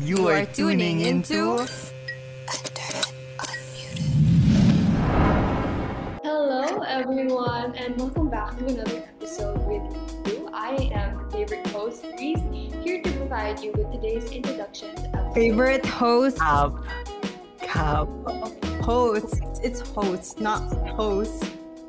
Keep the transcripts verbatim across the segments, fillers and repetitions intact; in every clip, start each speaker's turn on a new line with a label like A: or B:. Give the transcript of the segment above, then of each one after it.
A: You are tuning into
B: Hello, everyone, and welcome back to another episode with you. I am your favorite host, Reese, here to provide you with today's introduction to episode.
C: Favorite host?
A: Cap. Cap.
C: Host. It's host, not host.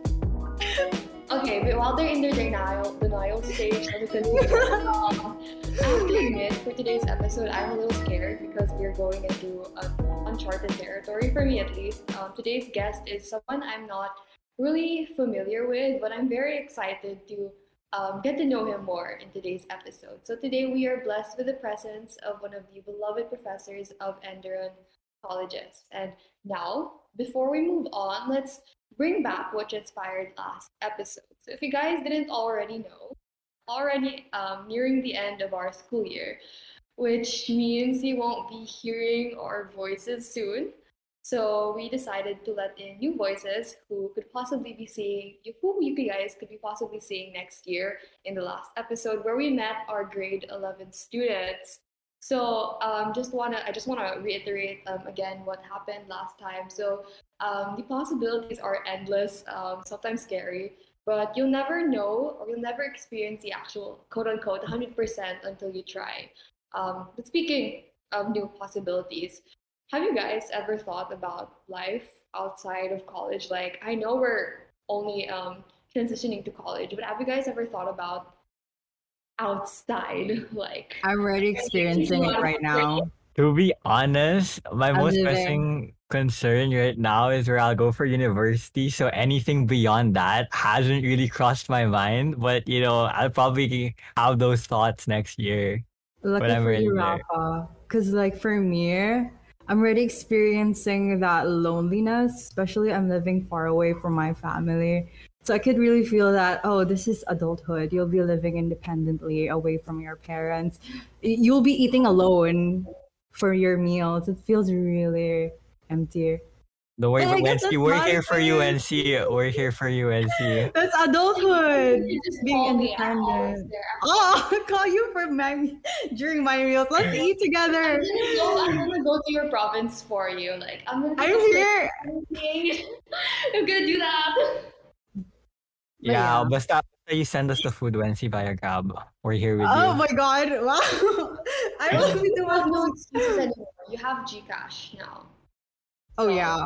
B: Okay, but while they're in their denial, denial stage, let me continue. um, I have to admit, for today's episode, I'm a little scared because we're going into um, uncharted territory, for me at least. Um, today's guest is someone I'm not really familiar with, but I'm very excited to um, get to know him more in today's episode. So today we are blessed with the presence of one of the beloved professors of Enderun Colleges. And now, before we move on, let's bring back what inspired last episode. So if you guys didn't already know, already um, nearing the end of our school year, which means you won't be hearing our voices soon. So we decided to let in new voices who could possibly be seeing, who you guys could be possibly seeing next year in the last episode where we met our grade eleven students. So um, just wanna, I just wanna reiterate um, again what happened last time. So um, the possibilities are endless, um, sometimes scary, but you'll never know or you'll never experience the actual quote unquote one hundred percent until you try. Um, but speaking of new possibilities, have you guys ever thought about life outside of college? Like, I know we're only um, transitioning to college, but have you guys ever thought about outside? Like,
C: I'm already experiencing it right now.
A: To be honest, my
C: I'm
A: most
C: living.
A: pressing concern right now is where I'll go for university. So anything beyond that hasn't really crossed my mind. But you know, I'll probably have those thoughts next year.
C: Lucky
A: But I'm
C: for
A: ready
C: you,
A: there.
C: Rafa. Because, like, for me, I'm already experiencing that loneliness, especially I'm living far away from my family. So I could really feel that, oh, this is adulthood. You'll be living independently away from your parents. Y- You'll be eating alone for your meals. It feels really empty.
A: Don't worry,
C: But I guess
A: U N C.
C: that's
A: We're here for
C: nonsense.
A: U N C. We're here for U N C.
C: That's adulthood.
B: you just
C: Being
B: call me. I'm always
C: independent.
B: there.
C: Oh, I'll call you for my during my meals. Let's eat
B: I'm
C: together.
B: gonna go. I'm gonna go to your province for you. Like, I'm gonna.
C: I'm here.
B: here. I'm gonna do that.
C: But
A: Yeah,
C: yeah.
A: basta basta you send us the food, U N C, via Grab. We're here with
C: Oh
A: you.
C: my god. Wow. I will be the
B: You have
C: one.
B: no
C: to-
B: excuses anymore. You have Gcash now.
C: Oh
B: So,
C: yeah.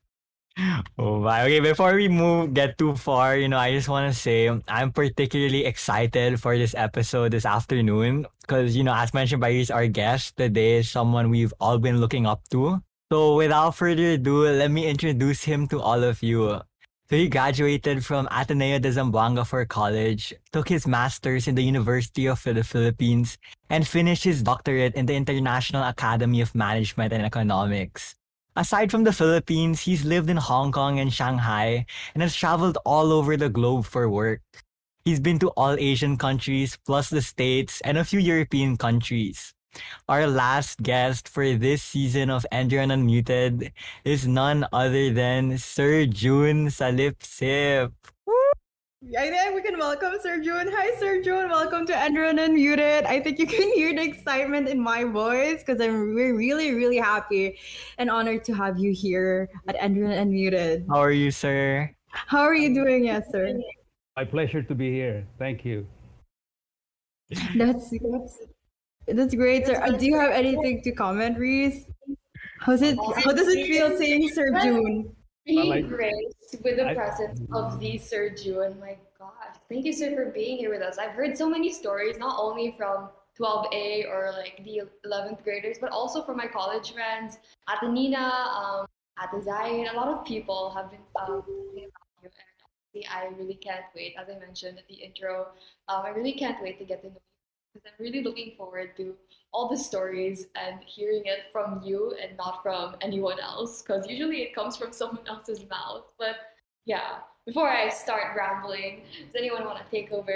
A: Oh my. Okay, before we move, get too far, you know, I just want to say I'm particularly excited for this episode this afternoon because, you know, as mentioned by Reese, our guest today is someone we've all been looking up to. So without further ado, let me introduce him to all of you. So he graduated from Ateneo de Zamboanga for college, took his master's in the University of the Philippines, and finished his doctorate in the International Academy of Management and Economics. Aside from the Philippines, he's lived in Hong Kong and Shanghai and has traveled all over the globe for work. He's been to all Asian countries, plus the States, and a few European countries. Our last guest for this season of Andrew Unmuted is none other than Sir June Salipsip.
C: I think we can welcome Sir June. Hi, Sir June. Welcome to Enron Unmuted. I think you can hear the excitement in my voice because I'm we're really, really happy and honored to have you here at Enron Unmuted.
A: How are you, sir?
C: How are you doing, yes, sir?
D: My pleasure to be here. Thank you.
C: That's that's, that's great, sir. Uh, do you have anything to comment, Reese? How's it? How does it feel saying Sir June?
B: being
D: like-
B: graced with the
D: I-
B: presence of the Sir June. My gosh, thank you, sir, for being here with us. I've heard so many stories, not only from twelve A or like the eleventh graders, but also from my college friends, at the Nina, um, at the Zion. A lot of people have been um, talking about you, and honestly, I really can't wait. As I mentioned at the intro, um, I really can't wait to get to know you because I'm really looking forward to all the stories and hearing it from you and not from anyone else, because usually it comes from someone else's mouth. But yeah, before I start rambling, does anyone want to take over?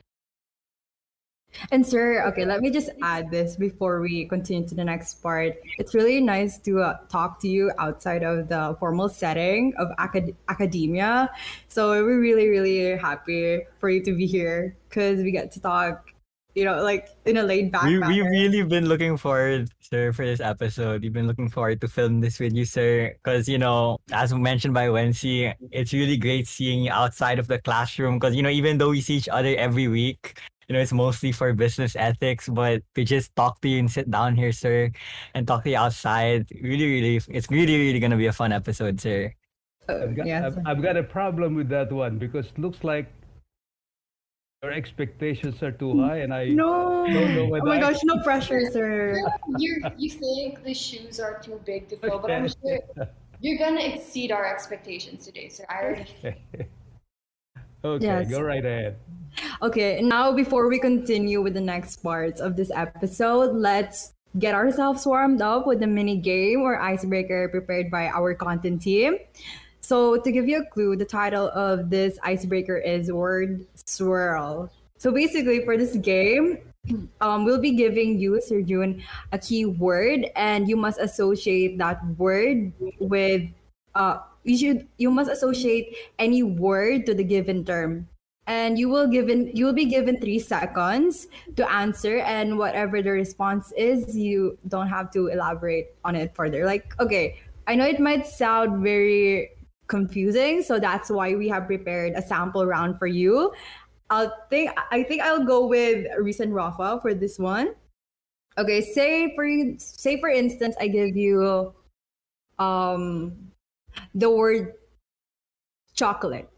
C: And sir, okay, let me just add this before we continue to the next part. It's really nice to uh, talk to you outside of the formal setting of acad- academia. So we're really, really happy for you to be here because we get to talk you know, like in a laid back
A: We we
C: manner.
A: really been looking forward, sir, for this episode. We've been looking forward to film this with you, sir. Because you know, as mentioned by Wency, it's really great seeing you outside of the classroom. Because you know, even though we see each other every week, you know, it's mostly for business ethics. But to just talk to you and sit down here, sir, and talk to you outside, really, really, it's really, really gonna be a fun episode, sir.
C: Uh,
D: I've got,
C: yes.
D: I've, I've got a problem with that one because it looks like your expectations are too high, and I
C: No.
D: don't know
C: Oh
D: whether
C: my
D: I-
C: gosh, no pressure, sir.
B: You you think the shoes are too big to fill, but I'm sure you're gonna exceed our expectations today, sir. I already feel
D: Okay,
C: Yes.
D: go right ahead.
C: Okay, now before we continue with the next parts of this episode, let's get ourselves warmed up with the mini game or icebreaker prepared by our content team. So, to give you a clue, the title of this icebreaker is Word Swirl. So, basically, for this game, um, we'll be giving you, Sir June, a key word, and you must associate that word with, uh, you should, you must associate any word to the given term. And you will given you will be given three seconds to answer, and whatever the response is, you don't have to elaborate on it further. Like, okay, I know it might sound very confusing, so that's why we have prepared a sample round for you. I'll think I think I'll go with Reese and Rafa for this one. Okay, say for say for instance, I give you um the word chocolate.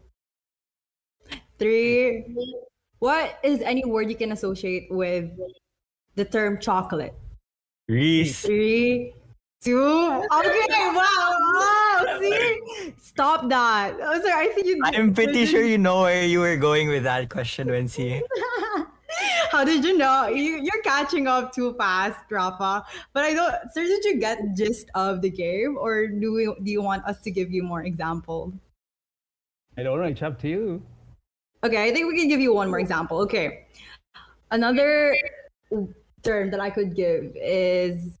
C: Three. What is any word you can associate with the term chocolate?
A: Reese,
C: Three, two. Okay, wow, wow. See, stop that. Oh, sorry, I think you.
A: I'm pretty sure you know where you were going with that question, Wency.
C: How did you know? You, you're catching up too fast, Rafa. But I don't. Sir, did you get the gist of the game, or do we? Do you want us to give you more example?
D: I don't know. It's up to you.
C: Okay, I think we can give you one more example. Okay, another term that I could give is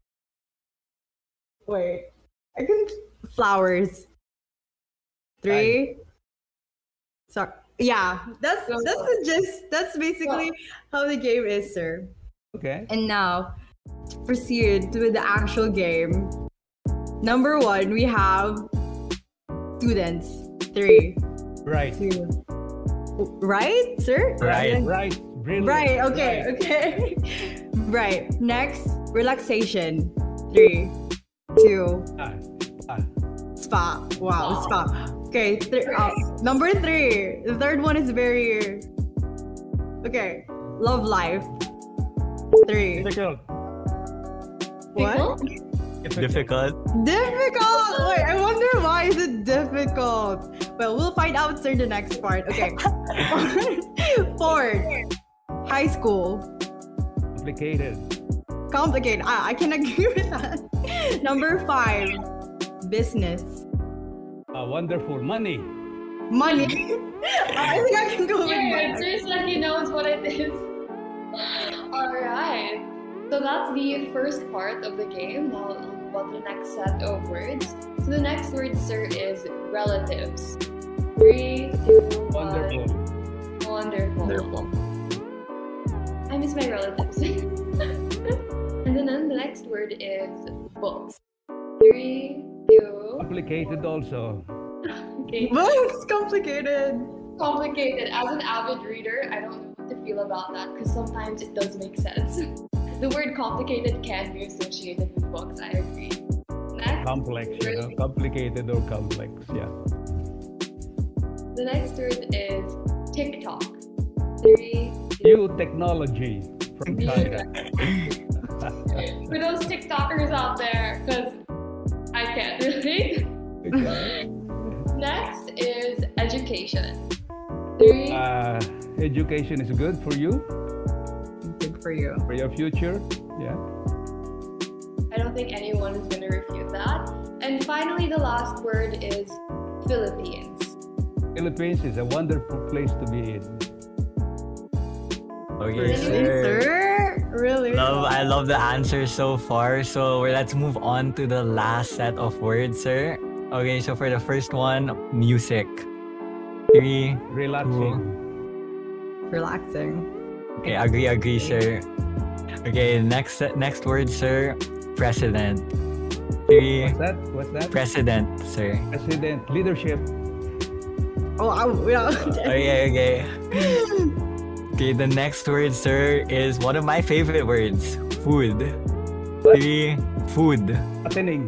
C: wait, I can flowers. Three. Sorry. Yeah, that's that's the gist. That's basically how the game is, sir.
D: Okay.
C: And now, to proceed with the actual game. Number one, we have students. Three,
D: Right.
C: two. Right, sir?
A: Right.
D: Right. Brilliant.
C: Right, okay,
D: Right.
C: okay. Right. Next, relaxation. Three, two,
D: Ah, ah.
C: spa. Wow, spa. Okay, th- uh, number three. The third one is very. Okay, love life. Three.
D: Difficult.
C: What?
A: Difficult.
C: Difficult! Wait, I wonder why is it difficult? Well, we'll find out sir the next part. Okay. Fourth, high school.
D: Complicated.
C: Complicated. I, I can agree with that. Number five, business.
D: Ah, wonderful. Money.
C: Money. I think I can go with
B: your
C: money.
B: answer is like he knows what it is. Alright. So that's the first part of the game. Now we'll move on to the next set of words. So the next word, sir, is relatives. Three, two, one.
D: Wonderful.
B: Wonderful.
C: Wonderful.
B: I miss my relatives. And then, then the next word is books. Three, two,
D: Complicated also.
B: okay.
C: Books, complicated.
B: Complicated. As an avid reader, I don't know what to feel about that because sometimes it does make sense. The word complicated can be associated with books, I agree. Next,
D: Complex, you know. Complicated or complex. Yeah.
B: the next word is TikTok. Three,
D: New technology from
B: two,
D: China.
B: for those TikTokers out there, because I can't relate.
D: Okay.
B: Next is education. Three,
D: Uh, education is good for you,
C: Good for you.
D: for your future. Yeah.
B: I don't think anyone is going to refute that. And finally, the last word is Philippines.
D: Philippines is a wonderful place to be in.
A: Okay,
B: Really,
A: sir.
C: Sir? Really?
A: Love, I love the answers so far. So let's move on to the last set of words, sir. Okay, so for the first one, music. Three,
D: Relaxing.
C: Relaxing.
A: Okay, agree, agree, sir. Okay, next next word, sir. President. Three.
D: What's that? What's that?
A: President, sir.
D: President, leadership.
C: Oh, I, yeah.
A: Okay, okay. Okay, the next word, sir, is one of my favorite words. Food. Three. Food.
D: Fattening.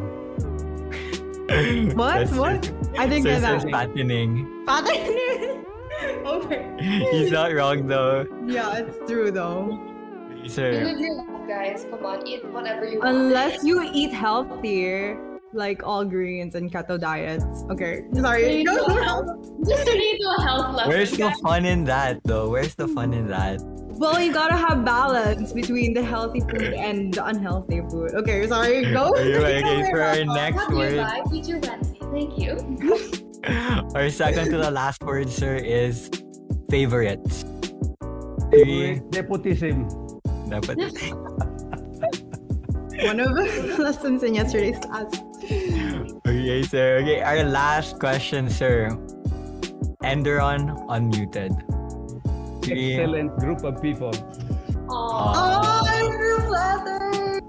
C: What?
A: That's
C: What?
A: it.
C: I didn't
A: Sir
C: get that.
A: says fattening.
C: Fattening. Okay.
A: He's not wrong though.
C: Yeah, it's true though.
B: You
A: Sir.
B: live your life, guys. Come on, eat whatever you want.
C: Unless you eat healthier, like all greens and keto diets. Okay, sorry.
B: Turn into a health, just turn into a health lesson.
A: Where's the
B: guys.
A: fun in that though? Where's the fun in that?
C: Well, you gotta have balance between the healthy food and the unhealthy food. Okay, sorry. Go.
A: Okay, okay, for our
C: Go.
A: next
B: Happy
A: word.
B: life, Teacher Wednesday. Thank you.
A: Our second to the last word, sir, is favorites. Three.
D: Nepotism.
A: Dapat.
C: One of the lessons in yesterday's class.
A: Okay, sir. Okay, our last question, sir. Enderon unmuted. Three.
D: Excellent group of people.
B: Aww.
C: Oh, I'm feel flattered.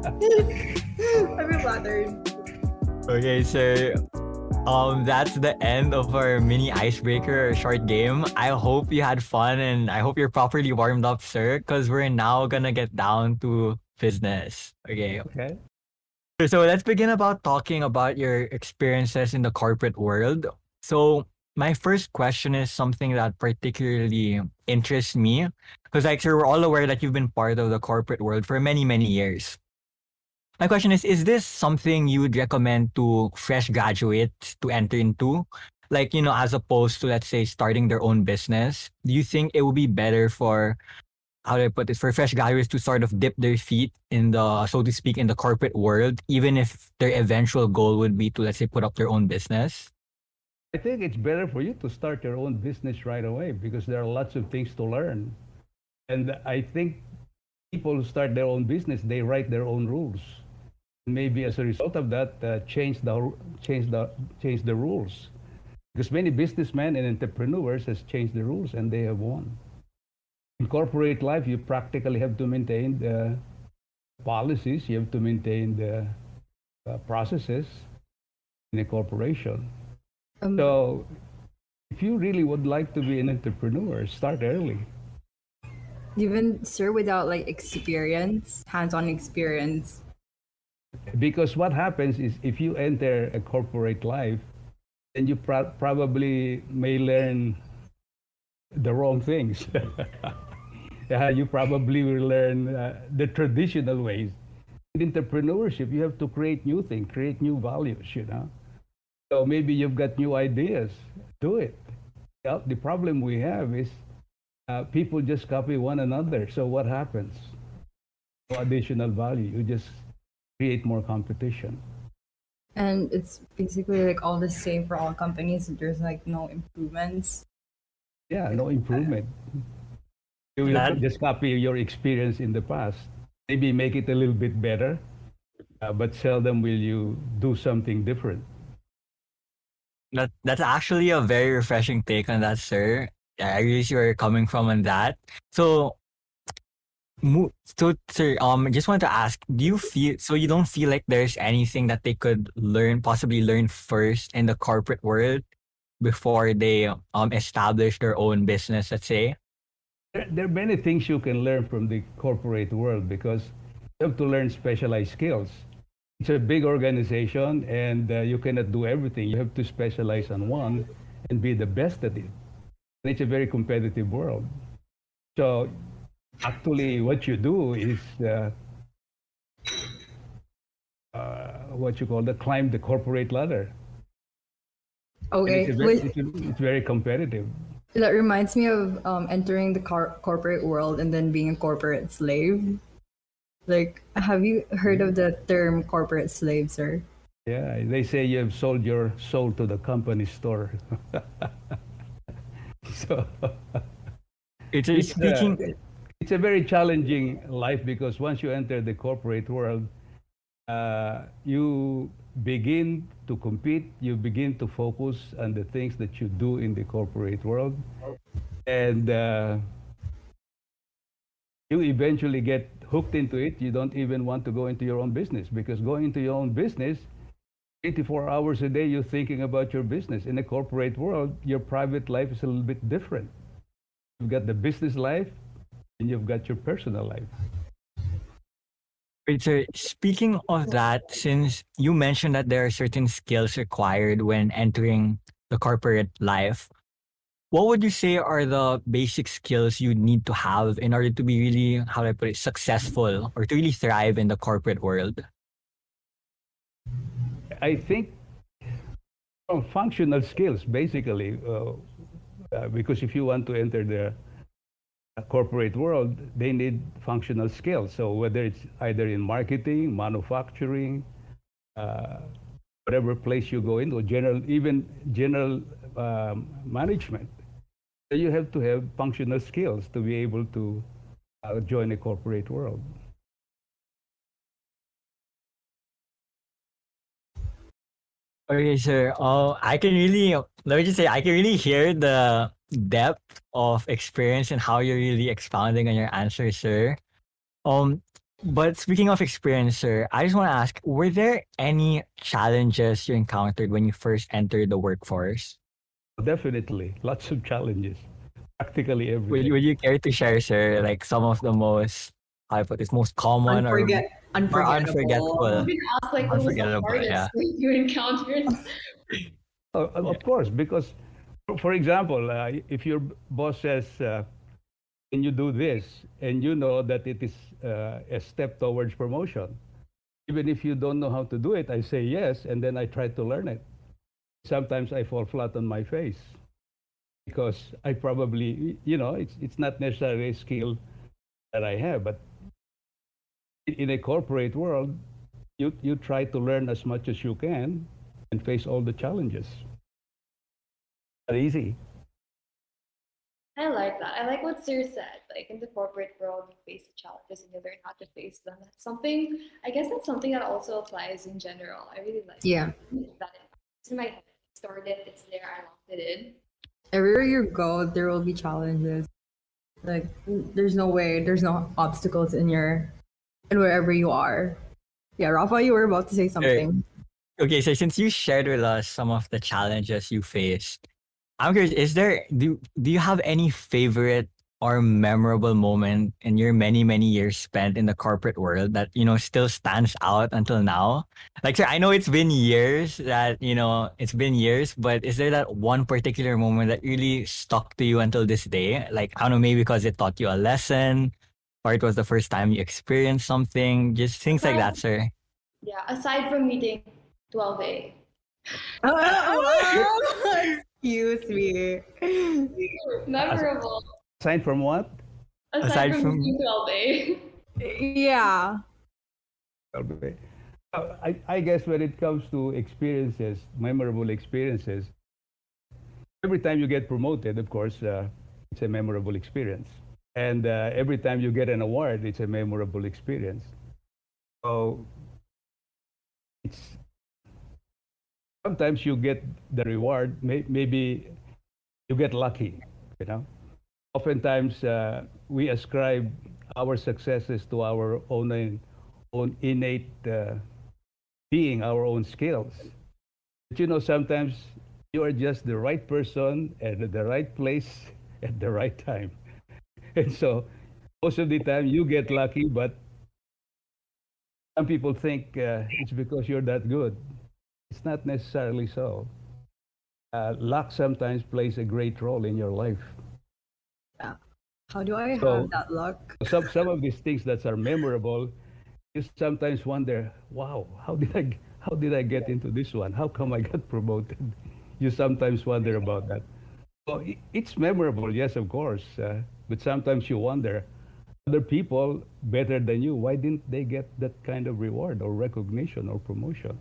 C: I feel flattered.
A: Okay, sir. Um, that's the end of our mini icebreaker short game. I hope you had fun and I hope you're properly warmed up, sir, because we're now gonna get down to business. Okay.
D: Okay.
A: So let's begin about talking about your experiences in the corporate world. So my first question is something that particularly interests me because, like, sir, we're all aware that you've been part of the corporate world for many, many years. My question is, is this something you would recommend to fresh graduates to enter into? Like, you know, as opposed to, let's say, starting their own business? Do you think it would be better for, how do I put this, for fresh graduates to sort of dip their feet in the, so to speak, in the corporate world, even if their eventual goal would be to, let's say, put up their own business?
D: I think it's better for you to start your own business right away because there are lots of things to learn. And I think people who start their own business, they write their own rules. Maybe as a result of that, uh, change the change the change the rules. Because many businessmen and entrepreneurs has changed the rules and they have won. In corporate life, you practically have to maintain the policies, you have to maintain the uh, processes in a corporation.
C: Um,
D: So, if you really would like to be an entrepreneur, start early.
C: even sir, without like experience, hands-on experience.
D: Because what happens is if you enter a corporate life, then you pro- probably may learn the wrong things. Yeah, you probably will learn uh, the traditional ways. In entrepreneurship, you have to create new things, create new values, you know. So maybe you've got new ideas, do it. Well, the problem we have is uh, people just copy one another. So what happens? No additional value. You just create more competition.
C: And it's basically like all the same for all companies. There's like no improvements.
D: Yeah, no improvement. You will
A: That-
D: just copy your experience in the past. Maybe make it a little bit better, uh, but seldom will you do something different.
A: That that's actually a very refreshing take on that, sir. Yeah, I really see where you're coming from on that. So, mo- so sir, um, just want to ask, do you feel so you don't feel like there's anything that they could learn, possibly learn first in the corporate world before they um establish their own business, let's say?
D: There, there are many things you can learn from the corporate world because you have to learn specialized skills. It's a big organization and uh, you cannot do everything. You have to specialize on one and be the best at it. And it's a very competitive world. So actually what you do is uh, uh, what you call the climb the corporate ladder. And
C: Okay,
D: it's, a very,
C: wait,
D: it's, a- it's very competitive.
C: that reminds me of um, entering the car- corporate world and then being a corporate slave. Like, have you heard of the term corporate slave, sir?
D: Yeah, they say you have sold your soul to the company store. So
A: It's,
D: it's,
A: speaking.
D: uh, it's a very challenging life because once you enter the corporate world, uh, you begin to compete, you begin to focus on the things that you do in the corporate world. And uh, you eventually get hooked into it. You don't even want to go into your own business, because going into your own business, eighty-four hours a day, you're thinking about your business. In the corporate world, your private life is a little bit different. You've got the business life and you've got your personal life.
A: Wait, so speaking of that, since you mentioned that there are certain skills required when entering the corporate life, what would you say are the basic skills you need to have in order to be really, how do I put it, successful or to really thrive in the corporate world?
D: I think from functional skills, basically, uh, uh, because if you want to enter the uh, corporate world, they need functional skills. So whether it's either in marketing, manufacturing, uh, whatever place you go into, general, even general um, management, so you have to have functional skills to be able to uh, join the corporate world.
A: Okay, sir. Oh, I can really, let me just say, I can really hear the depth of experience and how you're really expounding on your answer, sir. Um, but speaking of experience, sir, I just want to ask, were there any challenges you encountered when you first entered the workforce?
D: Definitely, lots of challenges, practically every
A: Would,
D: day.
A: would you care to share, sir, like some of the most, how I put this, most common or,
C: Unforget-
A: or
C: unforgettable.
A: unforgettable?
B: You can ask like what was the
A: Unforgettable,
B: hardest
A: yeah.
B: thing you encountered?
D: Uh, of course, because, for- for example, uh, if your boss says, uh, "Can you do this?" and you know that it is uh, a step towards promotion, even if you don't know how to do it, I say yes, and then I try to learn it. Sometimes I fall flat on my face because I probably, you know, it's it's not necessarily a skill that I have, but in in a corporate world, you you try to learn as much as you can and face all the challenges. Not easy.
B: I like that. I like what Sir said. Like in the corporate world, you face the challenges and you learn how to face them. That's something. I guess that's something that also applies in general. I really like
C: Yeah.
B: that. It's in my head. It started. It's there. I locked it in.
C: Everywhere you go, there will be challenges. Like there's no way, there's no obstacles in your in wherever you are. Yeah, Rafa, you were about to say something.
A: Okay, so since you shared with us some of the challenges you faced, I'm curious, is there do do you have any favorite or memorable moment in your many, many years spent in the corporate world that, you know, still stands out until now? Like, sir, I know it's been years that, you know, it's been years, but is there that one particular moment that really stuck to you until this day? Like, I don't know, maybe because it taught you a lesson or it was the first time you experienced something, just things like that, sir.
B: Yeah. Aside from meeting twelve A.
C: Excuse me.
B: Memorable.
D: Aside from what?
B: Aside,
A: Aside
B: from,
A: from-
B: meeting twelve A.
C: Yeah.
D: Uh, I, I guess when it comes to experiences, memorable experiences, every time you get promoted, of course, uh, it's a memorable experience. And uh, every time you get an award, it's a memorable experience. So it's sometimes you get the reward, may, maybe you get lucky, you know. Oftentimes uh, we ascribe our successes to our own, own innate uh, being, our own skills. But you know, sometimes you are just the right person at the right place at the right time. And so most of the time you get lucky, but some people think uh, it's because you're that good. It's not necessarily so. Uh, luck sometimes plays a great role in your life.
C: How do I
D: So-
C: have that luck?
D: Some, some of these things that are memorable, you sometimes wonder, wow, how did I how did I get into this one? How come I got promoted? You sometimes wonder about that. So i- it's memorable, yes, of course, uh, but sometimes you wonder, other people better than you, why didn't they get that kind of reward or recognition or promotion?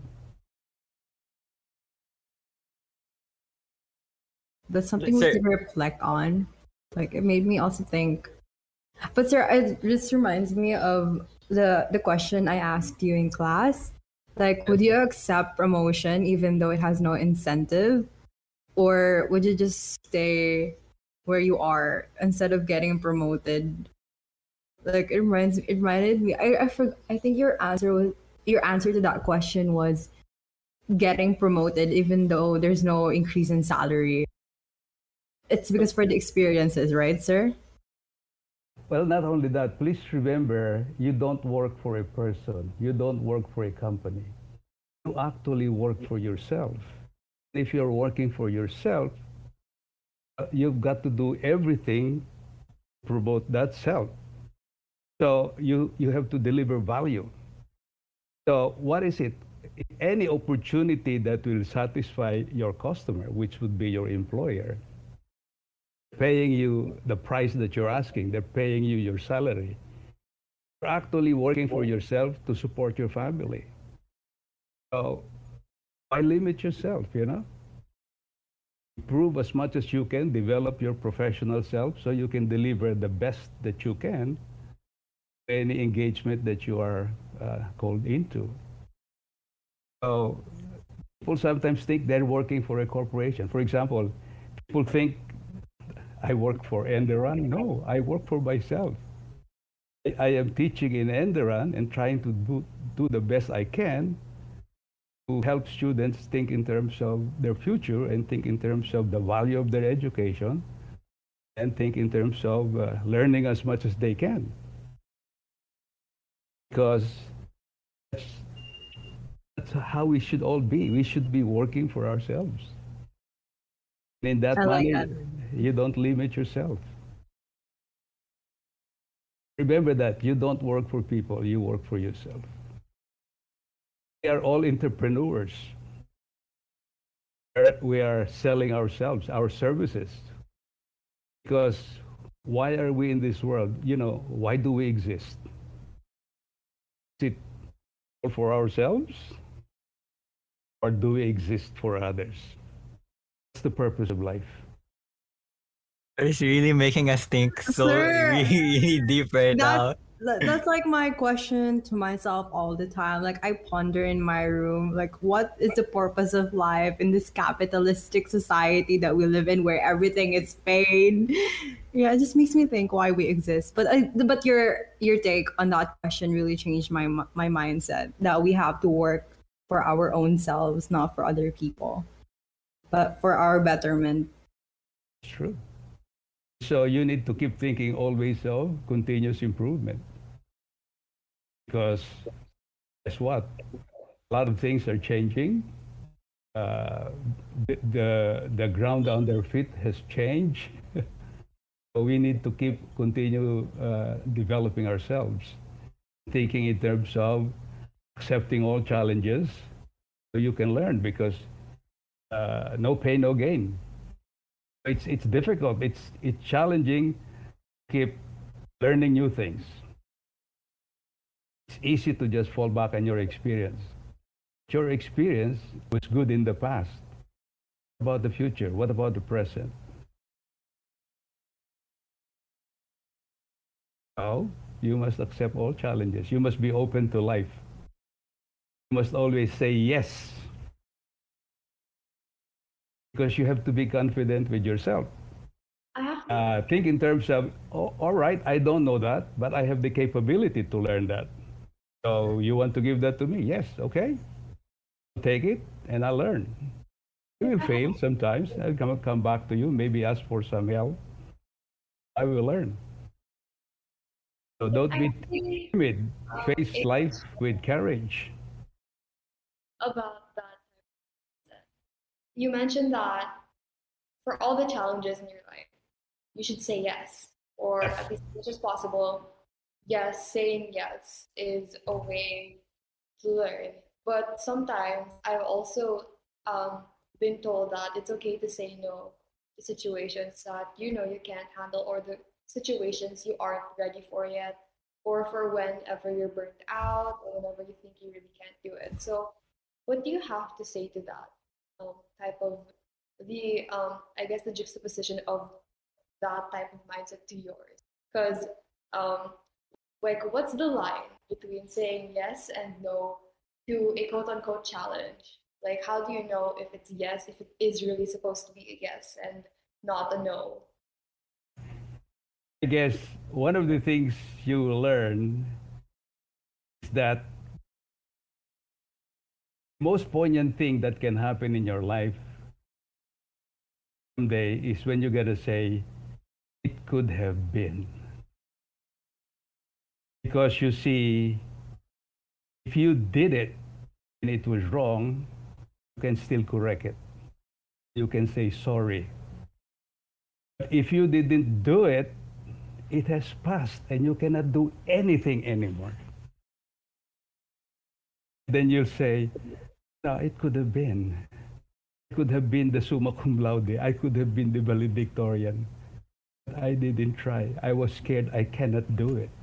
C: That's something we
A: Sir-
C: could reflect on. Like it made me also think. But sir, it just reminds me of the the question I asked you in class. Like, would you accept promotion even though it has no incentive, or would you just stay where you are instead of getting promoted? Like it reminds it reminded me. I I, for, I think your answer was your answer to that question was getting promoted even though there's no increase in salary. It's because for the experiences, right, sir?
D: Well, not only that, please remember you don't work for a person, you don't work for a company. You actually work for yourself. If you're working for yourself, uh, you've got to do everything to promote that self. So you, you have to deliver value. So what is it? Any opportunity that will satisfy your customer, which would be your employer, paying you the price that you're asking, they're paying you your salary. You're actually working for yourself to support your family. So why limit yourself, you know? Improve as much as you can, develop your professional self so you can deliver the best that you can any engagement that you are uh, called into. So people sometimes think they're working for a corporation. For example, people think I work for Enderan. No, I work for myself. I, I am teaching in Enderan and trying to do, do the best I can to help students think in terms of their future and think in terms of the value of their education and think in terms of uh, learning as much as they can. Because that's, that's how we should all be. We should be working for ourselves. In that
C: I like
D: manner,
C: that.
D: you don't limit yourself. Remember that you don't work for people, you work for yourself. We are all entrepreneurs. We are selling ourselves, our services. Because why are we in this world? You know, why do we exist? Is it all for ourselves? Or do we exist for others? That's the purpose of life.
A: It's really making us think so
C: Sir,
A: really, really deep right
C: That,
A: now.
C: that that's like my question to myself all the time. Like I ponder in my room, like what is the purpose of life in this capitalistic society that we live in, where everything is paid? Yeah, it just makes me think why we exist. But I, but your your take on that question really changed my mi- my mindset that we have to work for our own selves, not for other people, but for our betterment.
D: It's true. So you need to keep thinking always of continuous improvement. Because guess what? A lot of things are changing. Uh, the, the the ground under their feet has changed. So we need to keep continue uh, developing ourselves, thinking in terms of accepting all challenges, so you can learn. Because uh, no pain, no gain. It's it's difficult. It's it's challenging. Keep learning new things. It's easy to just fall back on your experience. Your experience was good in the past. What about the future? What about the present? Well, you must accept all challenges. You must be open to life. You must always say yes, because you have to be confident with yourself.
B: I have
D: Uh, think in terms of, oh, all right, I don't know that, but I have the capability to learn that. So you want to give that to me? Yes, okay. I'll take it and I'll learn. You will fail sometimes. I'll come, come back to you, maybe ask for some help. I will learn. So don't
B: I
D: be
B: think
D: timid.
B: um,
D: Face
B: it's
D: life with courage.
B: about that. You mentioned that for all the challenges in your life, you should say yes, or
D: Yes.
B: at least as much as possible. Yes, saying yes is a way to learn. But sometimes I've also um, been told that it's okay to say no to situations that you know you can't handle, or the situations you aren't ready for yet, or for whenever you're burnt out, or whenever you think you really can't do it. So, what do you have to say to that um, type of the um, I guess the juxtaposition of that type of mindset to yours? Because um, like, what's the line between saying yes and no to a quote unquote challenge? Like, how do you know if it's yes, if it is really supposed to be a yes and not a no?
D: I guess one of the things you will learn is that most poignant thing that can happen in your life someday is when you gotta say, it could have been. Because you see, if you did it and it was wrong, you can still correct it. You can say sorry. But if you didn't do it, it has passed and you cannot do anything anymore. Then you'll say, no, it could have been. I could have been the summa cum laude. I could have been the valedictorian. But I didn't try. I was scared I cannot do it.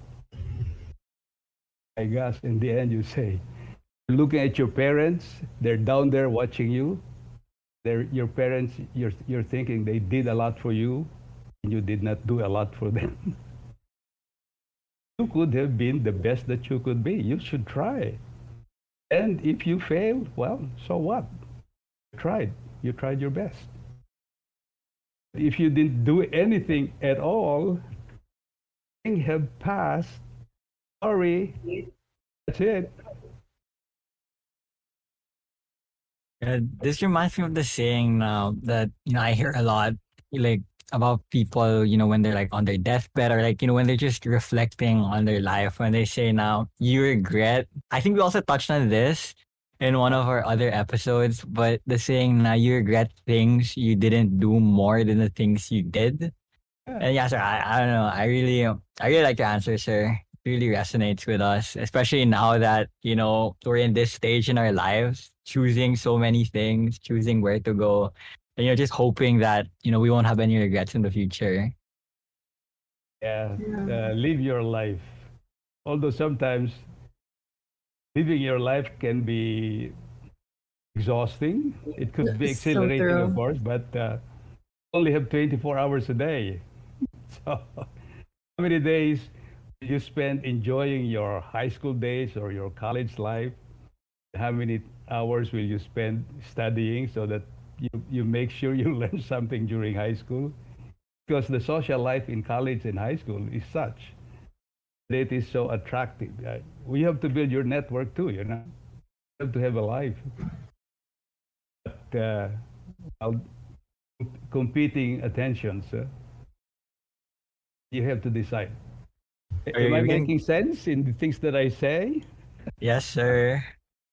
D: I guess in the end you say, looking at your parents, they're down there watching you. They're, your parents, you're, you're thinking they did a lot for you, and you did not do a lot for them. You could have been the best that you could be. You should try. And if you fail, well, so what? You tried. You tried your best. If you didn't do anything at all, things have passed. Sorry. That's it.
A: Uh, this reminds me of the saying now that, you know, I hear a lot, like, about people, you know, when they're like on their deathbed, or like, you know, when they're just reflecting on their life, when they say now, you regret. I think we also touched on this in one of our other episodes, but the saying now, you regret things you didn't do more than the things you did. And yeah, sir, I, I don't know. I really, I really like your answer, sir. It really resonates with us, especially now that, you know, we're in this stage in our lives, choosing so many things, choosing where to go, and you're just hoping that, you know, we won't have any regrets in the future.
D: Yeah,
C: Yeah.
D: uh, live your life. Although sometimes living your life can be exhausting. It could be
C: It's so
D: exhilarating, of
C: true.
D: course, but uh, only have twenty-four hours a day. So, how many days you spend enjoying your high school days or your college life? How many hours will you spend studying so that you, you make sure you learn something during high school? Because the social life in college and high school is such that it is so attractive. Uh, we have to build your network too, you know. You have to have a life. But uh, well, competing attentions, uh, you have to decide.
A: Are
D: Am I
A: you
D: making
A: getting?
D: sense in the things that I say?
A: Yes, sir.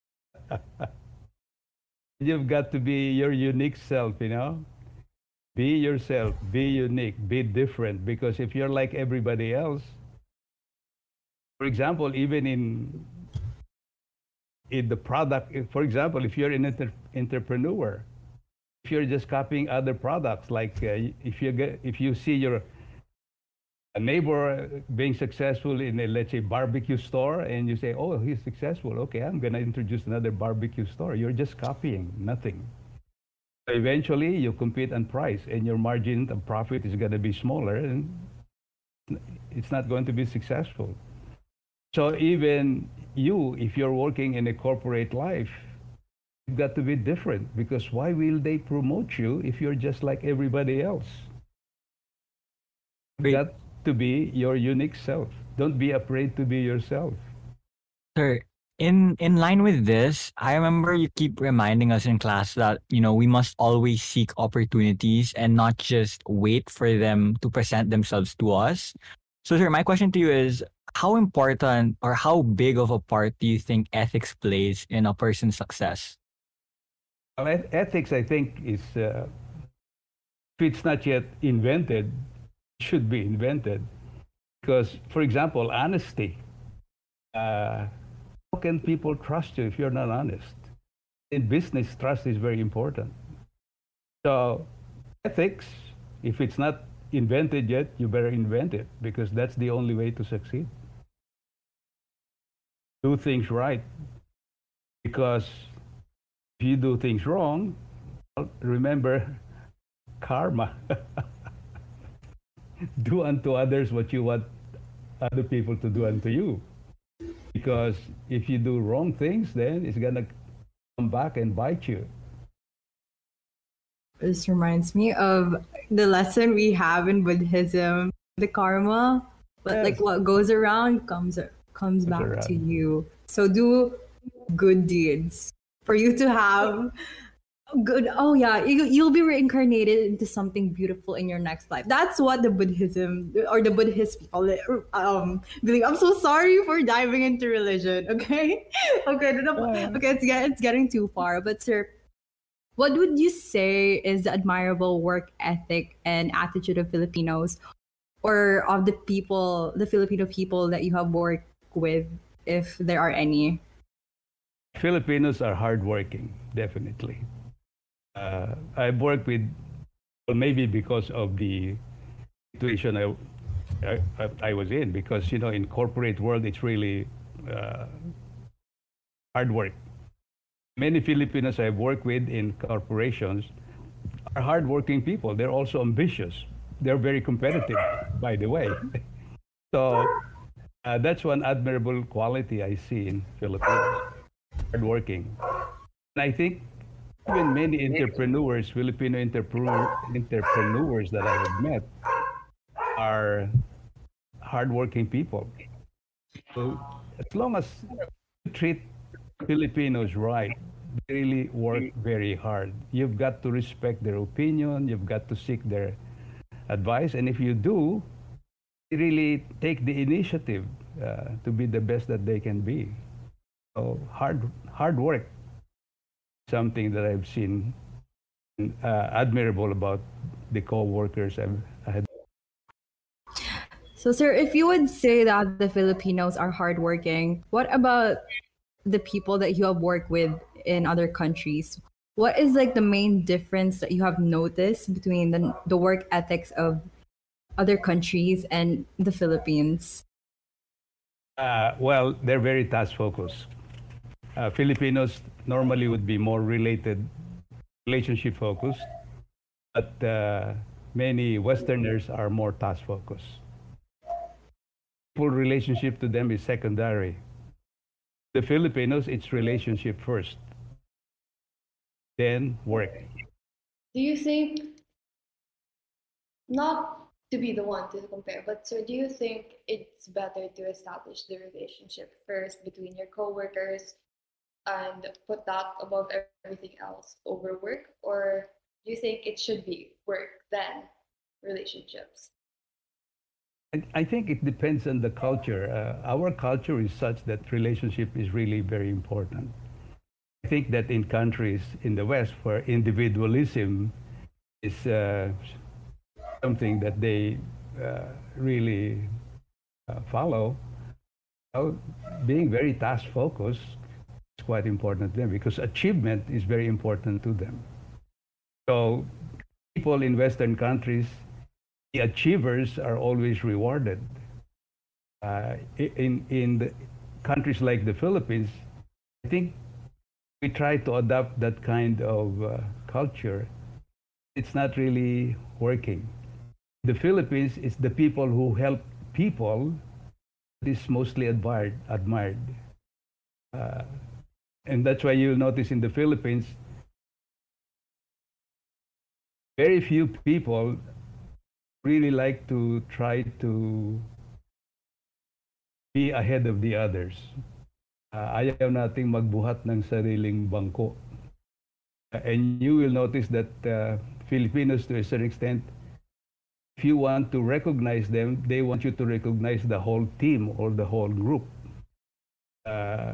D: You've got to be your unique self, you know? Be yourself, be unique, be different. Because if you're like everybody else, for example, even in in the product, if- for example, if you're an enter- entrepreneur, if you're just copying other products, like uh, if you get, if you see your a neighbor being successful in a, let's say, barbecue store, and you say, oh, he's successful, okay, I'm going to introduce another barbecue store. You're just copying, nothing. So eventually you compete on price, and your margin of profit is going to be smaller, and it's not going to be successful. So even you, if you're working in a corporate life, you've got to be different, because why will they promote you if you're just like everybody else? You've
A: Wait,
D: got to be your unique self. Don't be afraid to be yourself.
A: sir. In in line with this, I remember you keep reminding us in class that, you know, we must always seek opportunities and not just wait for them to present themselves to us. So, sir, my question to you is, how important or how big of a part do you think ethics plays in a person's success?
D: Well, eth- ethics, I think, is uh, if it's not yet invented, it should be invented. Because, for example, honesty. Uh, how can people trust you if you're not honest? In business, trust is very important. So, ethics, if it's not invented yet, you better invent it, because that's the only way to succeed. Do things right, because if you do things wrong, well, remember karma. Do unto others what you want other people to do unto you. Because if you do wrong things, then it's gonna come back and bite you.
C: This reminds me of the lesson we have in Buddhism. the karma, but like
D: Yes.
C: what goes around comes comes
D: Comes
C: back to
D: around.
C: you. So do good deeds for you to have good. Oh yeah, you, you'll be reincarnated into something beautiful in your next life. That's what the Buddhism or the Buddhist people um believe. I'm so sorry for diving into religion. Okay, okay, no, no,
D: Uh,
C: okay. It's get, it's getting too far. But sir, what would you say is the admirable work ethic and attitude of Filipinos or of the people, the Filipino people that you have worked with, if there are any?
D: Filipinos are hardworking, definitely. Uh, I've worked with, well, maybe because of the situation I, I, I I was in, because, you know, in corporate world, it's really uh, hard work. Many Filipinos I've worked with in corporations are hardworking people. They're also ambitious. They're very competitive, by the way. So uh, that's one admirable quality I see in Filipinos, hardworking. And I think even many entrepreneurs, Filipino entrepreneur, entrepreneurs that I have met are hardworking people. So as long as you treat Filipinos right, they really work very hard. You've got to respect their opinion, you've got to seek their advice, and if you do, they really take the initiative uh, to be the best that they can be. So hard, hard work, something that I've seen uh, admirable about the co-workers I've I had.
C: So, sir, if you would say that the Filipinos are hardworking, what about the people that you have worked with in other countries? What is like the main difference that you have noticed between the, the work ethics of other countries and the Philippines?
D: Uh, well, they're very task focused. Uh, Filipinos normally would be more related, relationship focused, but uh, many Westerners are more task focused. Full relationship to them is secondary. The Filipinos, it's relationship first, then work.
B: Do you think, not to be the one to compare, but so do you think it's better to establish the relationship first between your coworkers and put that above everything else over work? Or do you think it should be work, then relationships?
D: I I think it depends on the culture. Uh, our culture is such that relationship is really very important. I think that in countries in the West where individualism is uh, something that they uh, really uh, follow, uh, being very task focused is quite important to them because achievement is very important to them. So people in Western countries, the achievers are always rewarded. Uh, in in the countries like the Philippines, I think we try to adopt that kind of uh, culture. It's not really working. The Philippines is the people who help people that is mostly admired. Admired, uh, and that's why you'll notice in the Philippines, very few people really like to try to be ahead of the others. Uh, ayaw nating magbuhat ng sariling bangko. Uh, and you will notice that uh, Filipinos, to a certain extent, if you want to recognize them, they want you to recognize the whole team or the whole group. Uh,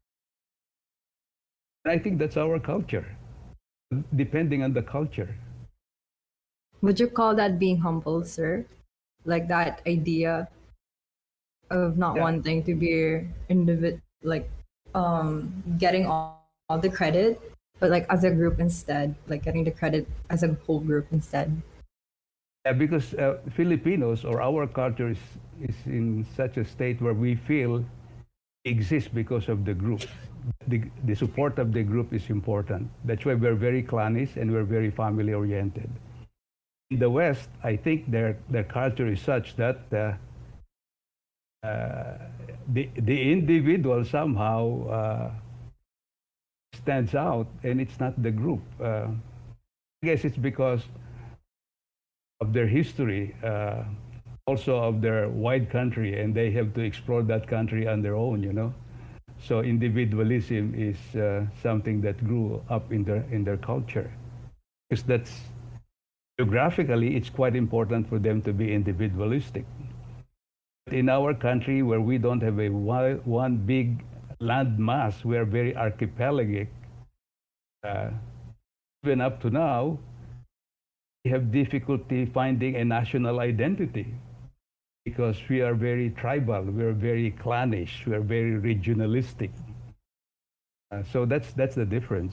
D: I think that's our culture, depending on the culture.
C: Would you call that being humble, sir? Like that idea of not
D: Yeah.
C: wanting to be individ like um getting all, all the credit, but like as a group instead, like getting the credit as a whole group instead.
D: Yeah, because uh, Filipinos or our culture is, is in such a state where we feel exists because of the group. The, the support of the group is important. That's why we're very clannish and we're very family oriented. In the West, I think their their culture is such that uh, uh, the the individual somehow uh, stands out, and it's not the group. Uh, I guess it's because of their history. Uh, also of their wide country, and they have to explore that country on their own, you know. So individualism is uh, something that grew up in their in their culture, because that's geographically it's quite important for them to be individualistic. But in our country, where we don't have a one, one big land mass, we are very archipelagic. Uh, even up to now, we have difficulty finding a national identity because we are very tribal, we are very clannish, we are very regionalistic. Uh, so that's that's the difference.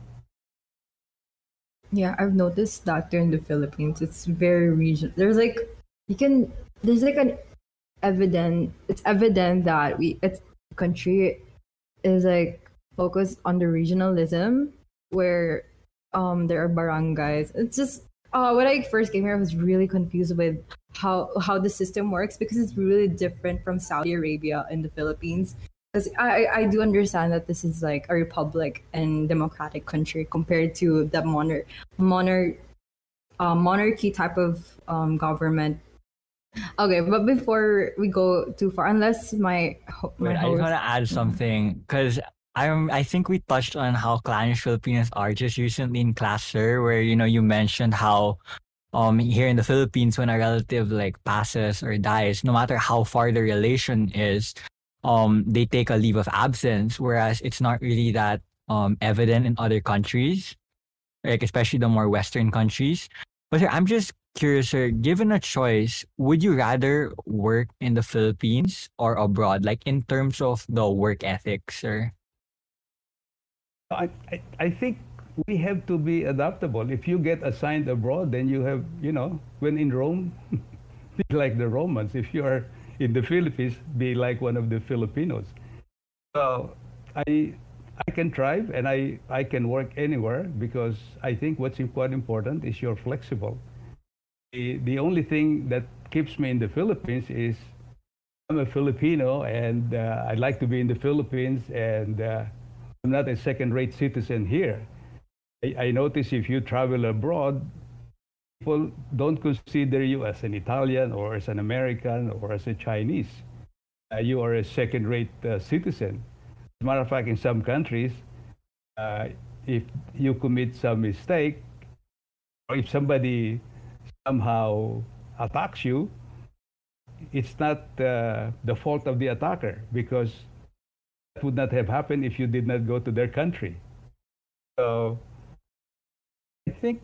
C: Yeah, I've noticed that here in the Philippines, it's very region. There's like you can there's like an evident. It's evident that we it's country is like focused on the regionalism where um there are barangays. It's just uh when I first came here, I was really confused with how how the system works because it's really different from Saudi Arabia and the Philippines. Because I, I do understand that this is like a republic and democratic country compared to the monarch, monarch, uh, monarchy type of um, government. Okay, but before we go too far, unless my ho- my
A: Wait, I just
C: host,
A: want to add something because I'm. I think we touched on how clannish Filipinos are just recently in class, sir, where you know you mentioned how um here in the Philippines when a relative like passes or dies, no matter how far the relation is, um they take a leave of absence, whereas it's not really that um evident in other countries, like especially the more Western countries. But sir, I'm just curious, sir, given a choice, would you rather work in the Philippines or abroad, like in terms of the work ethic, sir?
D: I, I, I think we have to be adaptable. If you get assigned abroad, then you have, you know, when in Rome, be like the Romans. If you are in the Philippines, be like one of the Filipinos. So I I can thrive and I, I can work anywhere because I think what's quite important is you're flexible. The, the only thing that keeps me in the Philippines is I'm a Filipino and uh, I like to be in the Philippines and uh, I'm not a second-rate citizen here. I, I notice if you travel abroad, people don't consider you as an Italian or as an American or as a Chinese. Uh, you are a second-rate uh, citizen. As a matter of fact, in some countries, uh, if you commit some mistake, or if somebody somehow attacks you, it's not uh, the fault of the attacker because that would not have happened if you did not go to their country. So I think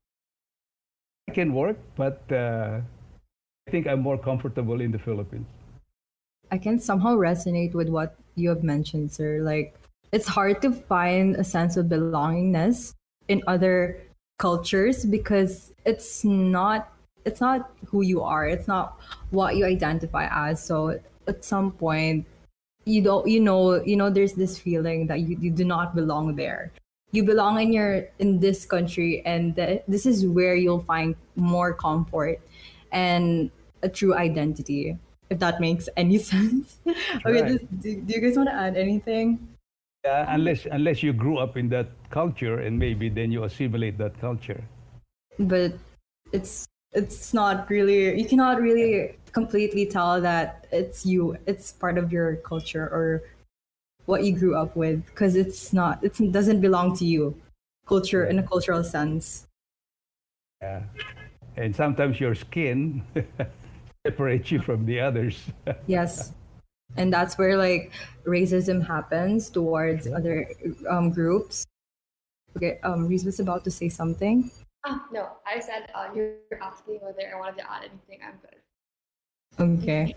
D: I can work, but uh, I think I'm more comfortable in the Philippines.
C: I can somehow resonate with what you have mentioned, sir. Like it's hard to find a sense of belongingness in other cultures because it's not it's not who you are. It's not what you identify as. So at some point you don't you know you know there's this feeling that you, you do not belong there. You belong in your in this country and th- this is where you'll find more comfort and a true identity, if that makes any sense. Okay,
D: Right.
C: this, do, do you guys want to add anything?
D: Uh, unless unless you grew up in that culture and maybe then you assimilate that culture.
C: But it's it's not really, you cannot really completely tell that it's you, it's part of your culture or what you grew up with because it's not it doesn't belong to you, culture in a cultural sense.
D: Yeah. And sometimes your skin separates you from the others.
C: Yes, and that's where like racism happens towards other um, groups. Okay, um Reese was about to say something.
B: Ah, no, I said uh, you're asking whether I wanted to add anything. I'm good.
C: Okay.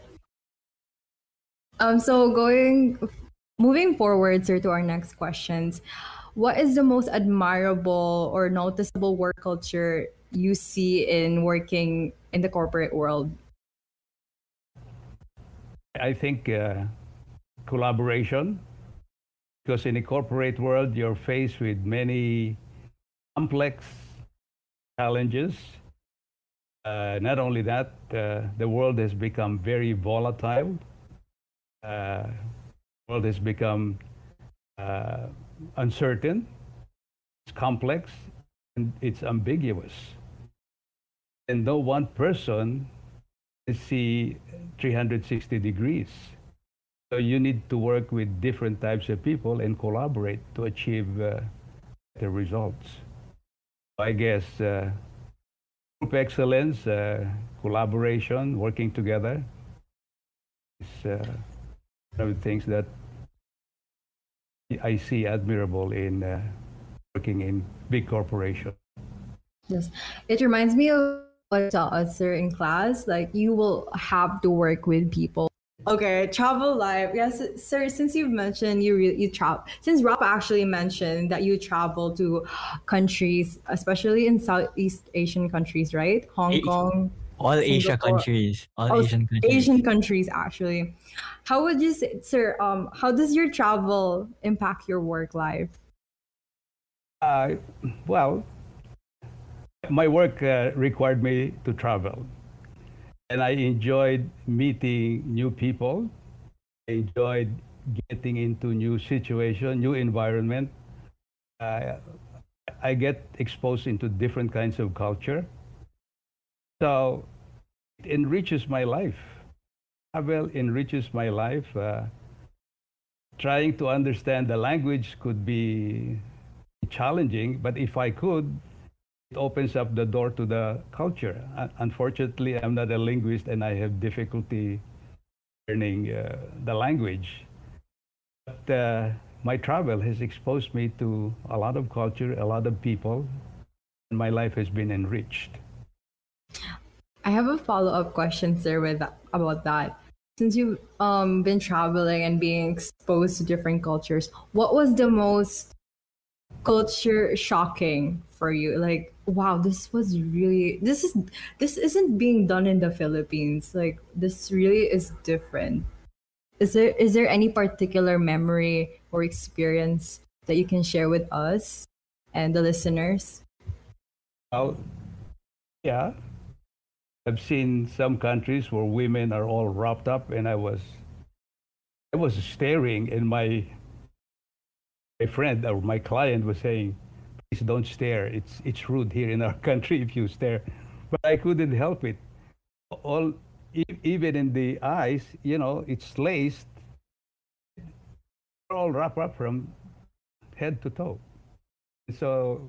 C: Um, so going, moving forward, sir, to our next questions. What is the most admirable or noticeable work culture you see in working in the corporate world?
D: I think uh, collaboration, because in the corporate world, you're faced with many complex challenges. Uh, not only that, uh, the world has become very volatile. Uh, the world has become uh, uncertain, it's complex, and it's ambiguous. And no one person see three hundred sixty degrees. So you need to work with different types of people and collaborate to achieve uh, the results. I guess uh, group excellence, uh, collaboration, working together is uh, one of the things that I see admirable in uh, working in big corporations.
C: Yes, it reminds me of what taught us sir in class. Like you will have to work with people. Okay, travel life. Yes, sir. Since you've mentioned you re- you travel, since Rob actually mentioned that you travel to countries, especially in Southeast Asian countries, right? Hong
A: A-
C: Kong,
A: all Asia
C: Singapore,
A: countries, all
C: oh,
A: Asian countries.
C: Asian countries actually. How would you say, sir? Um, how does your travel impact your work life?
D: Uh, well, my work uh, required me to travel, and I enjoyed meeting new people. I enjoyed getting into new situation, new environment. Uh, I get exposed into different kinds of culture, so it enriches my life. Travel enriches my life. Uh, trying to understand the language could be challenging, but if I could, it opens up the door to the culture. Uh, unfortunately, I'm not a linguist and I have difficulty learning uh, the language. But uh, my travel has exposed me to a lot of culture, a lot of people, and my life has been enriched.
C: I have a follow up question, sir, with about that. Since you've um, been traveling and being exposed to different cultures, what was the most culture shocking for you? Like, wow, this was really this is this isn't being done in the Philippines. Like, this really is different. Is there is there any particular memory or experience that you can share with us and the listeners?
D: Well, yeah, I've seen some countries where women are all wrapped up, and I was I was staring, and my my friend or my client was saying, "Please don't stare. It's it's rude here in our country if you stare." But I couldn't help it. All e- even in the eyes, you know, it's laced, all wrapped up from head to toe. So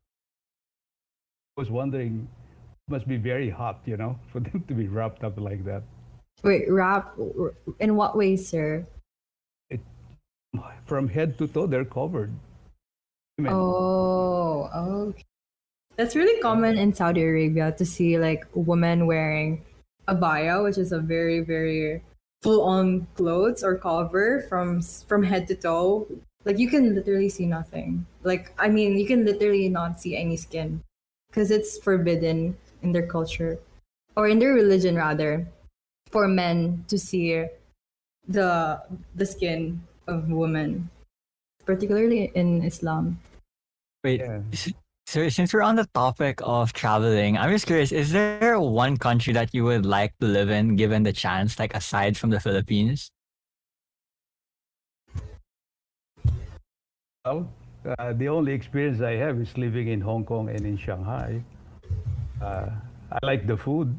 D: I was wondering, it must be very hot, you know, for them to be wrapped up like that.
C: Wait, wrap in what way, sir?
D: It, from head to toe, they're covered. Women.
C: Oh, okay. That's really common in Saudi Arabia to see like women wearing abaya, which is a very, very full-on clothes or cover from s- from head to toe. Like you can literally see nothing. Like I mean, you can literally not see any skin because it's forbidden in their culture or in their religion rather for men to see the the skin of women, particularly in Islam.
A: Wait,
D: Yeah.
A: s- so since we're on the topic of traveling, I'm just curious, is there one country that you would like to live in given the chance, like aside from the Philippines?
D: Well, uh, the only experience I have is living in Hong Kong and in Shanghai. Uh, I like the food.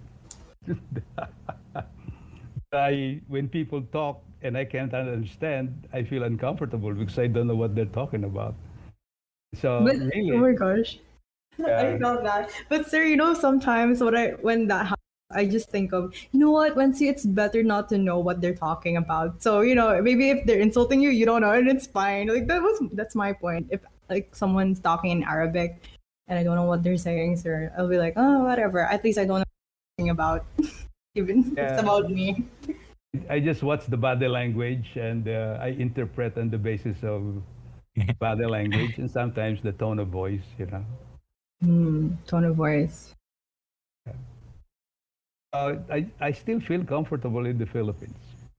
D: I when people talk and I can't understand, I feel uncomfortable because I don't know what they're talking about. So
C: But oh
D: really,
C: my gosh. I
D: uh,
C: love that. But sir, you know, sometimes what I when that happens, I just think of, you know what, Wensi, it's better not to know what they're talking about. So, you know, maybe if they're insulting you, you don't know, and it's fine. Like that was that's my point. If like someone's talking in Arabic and I don't know what they're saying, sir, I'll be like, oh whatever. At least I don't know anything about even if it's
D: yeah,
C: about me.
D: I just watch the body language and uh, I interpret on the basis of body language and sometimes the tone of voice. You know,
C: Hmm, tone of voice.
D: uh, I I still feel comfortable in the Philippines.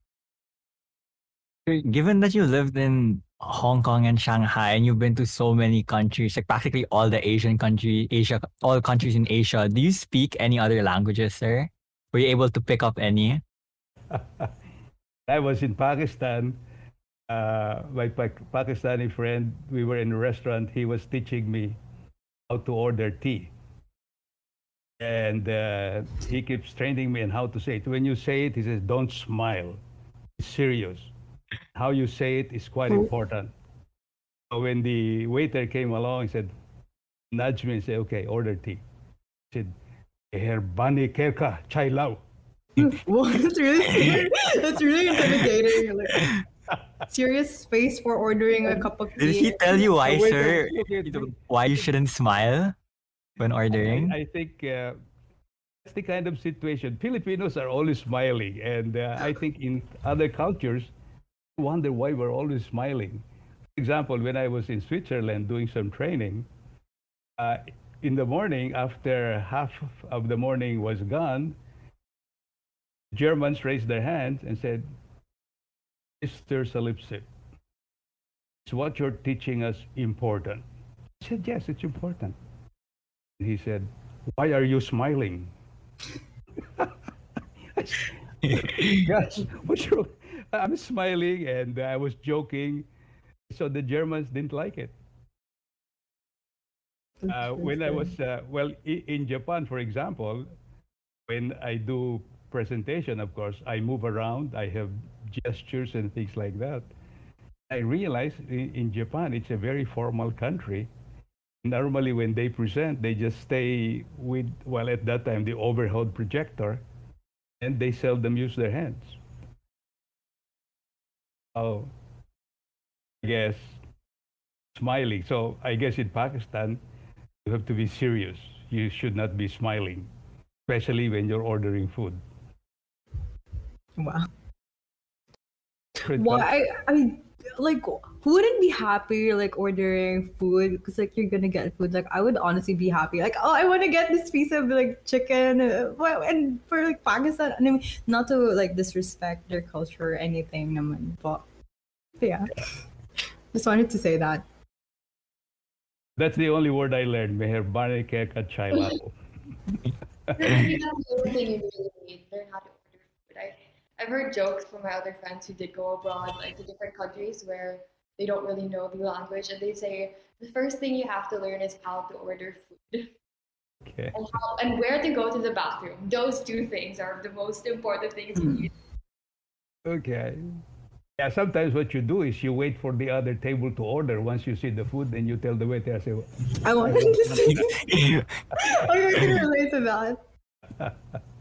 A: Given that you lived in Hong Kong and Shanghai and you've been to so many countries, like practically all the Asian country, Asia, all countries in Asia, do you speak any other languages, sir? Were you able to pick up any?
D: I was in Pakistan. Uh, my pa- Pakistani friend, we were in a restaurant. He was teaching me how to order tea. And uh, he keeps training me on how to say it. When you say it, he says, don't smile. It's serious. How you say it is quite important. So when the waiter came along, he said, nudge me and say, okay, order tea. He said, Herr Bani Kerka Chai Lau.
C: Well, that's really scary. That's really intimidating. You're like, serious face for ordering a cup of tea.
A: Did he tell you why,
D: The waiter
A: sir?
D: took it.
A: Why you shouldn't smile when ordering?
D: I, I think uh, that's the kind of situation. Filipinos are always smiling. And uh, I think in other cultures, wonder why we're always smiling. For example, when I was in Switzerland doing some training, uh, in the morning, after half of the morning was gone, Germans raised their hands and said, mister Salipsip, is what you're teaching us important? I said, yes, it's important. He said, why are you smiling? Yes, what's wrong? I'm smiling and I was joking. So the Germans didn't like it. Uh, when I was, uh, well, i- in Japan, for example, when I do presentation, of course, I move around, I have gestures and things like that. I realize in, in Japan, it's a very formal country. Normally, when they present, they just stay with, well, at that time, the overhead projector, and they seldom use their hands. Oh, I guess smiling. So I guess in Pakistan, you have to be serious. You should not be smiling, especially when you're ordering food.
C: Wow.
D: Different
C: Well,
D: culture.
C: I, I mean, like, who wouldn't be happy like ordering food? Because like you're gonna get food. Like I would honestly be happy. Like, oh, I want to get this piece of like chicken. uh, well, And for like Pakistan, I mean, not to like disrespect their culture or anything, naman, but yeah, just wanted to say that.
D: That's the only word I learned. Meher bane ke ka chai lao.
B: Maybe that's the only thing you really need. Learn how to order food. I, I've heard jokes from my other friends who did go abroad, like to different countries where they don't really know the language, and they say the first thing you have to learn is how to order food
D: Okay.
B: and how and where to go to the bathroom. Those two things are the most important things you need.
D: Okay. Yeah, sometimes what you do is you wait for the other table to order. Once you see the food, then you tell the waiter, I say,
C: I wanted to say. I can relate to that.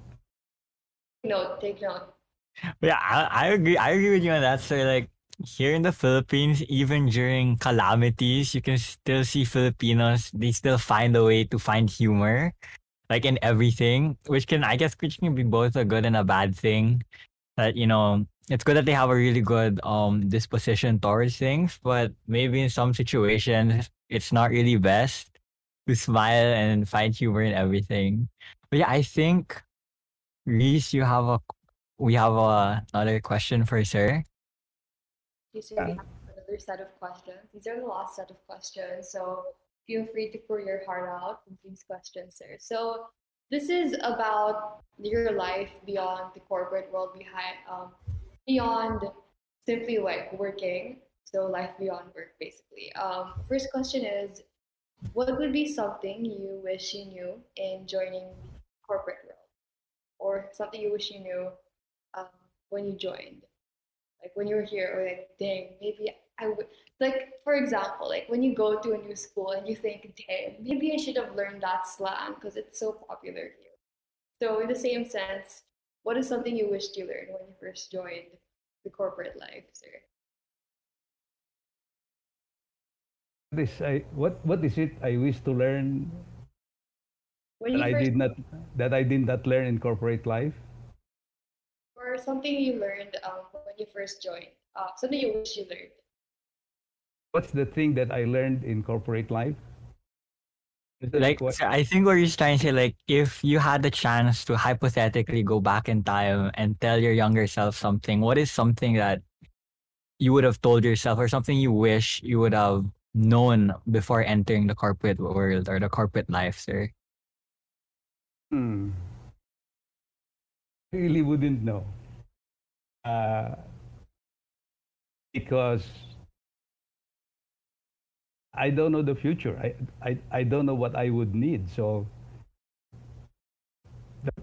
B: Note, take note.
A: Yeah, I, I agree. I agree with you on that. So, like here in the Philippines, even during calamities, you can still see Filipinos. They still find a way to find humor, like in everything, which can, I guess, which can be both a good and a bad thing. That you know, it's good that they have a really good um disposition towards things, but maybe in some situations, it's not really best to smile and find humor in everything. But yeah, I think Reese, you have a we have a, another question for sir.
B: Okay, so we have another set of questions. These are the last set of questions, so feel free to pour your heart out with these questions, sir. So this is about your life beyond the corporate world, behind um, beyond simply like working. So life beyond work, basically. Um, first question is, what would be something you wish you knew in joining the corporate world, or something you wish you knew um, when you joined? Like when you were here, or like, dang, maybe I would, like, for example, like when you go to a new school and you think, dang, maybe I should have learned that slang because it's so popular here. So in the same sense, what is something you wished you learned when you first joined the corporate life, sir?
D: this, I, what, what is it I wish to learn
B: When
D: that
B: you
D: I
B: first,
D: did not, that I did not learn in corporate life?
B: or something you learned um, when you first joined, uh, something you wish you learned.
D: What's the thing that I learned in corporate life? Is that the
A: Like, so
D: question?
A: I think what you're trying to say, like, if you had the chance to hypothetically go back in time and tell your younger self something, what is something that you would have told yourself, or something you wish you would have known before entering the corporate world or the corporate life, sir?
D: Hmm. I really wouldn't know. Uh, because I don't know the future. I, I, I don't know what I would need. So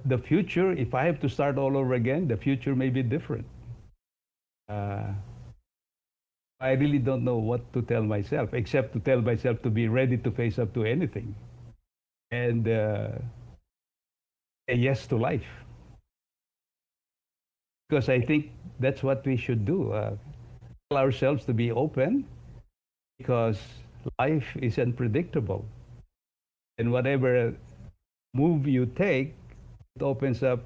D: the future, if I have to start all over again, the future may be different. Uh, I really don't know what to tell myself, except to tell myself to be ready to face up to anything and uh, say yes to life. Because I think that's what we should do. Uh, tell ourselves to be open because life is unpredictable. And whatever move you take, it opens up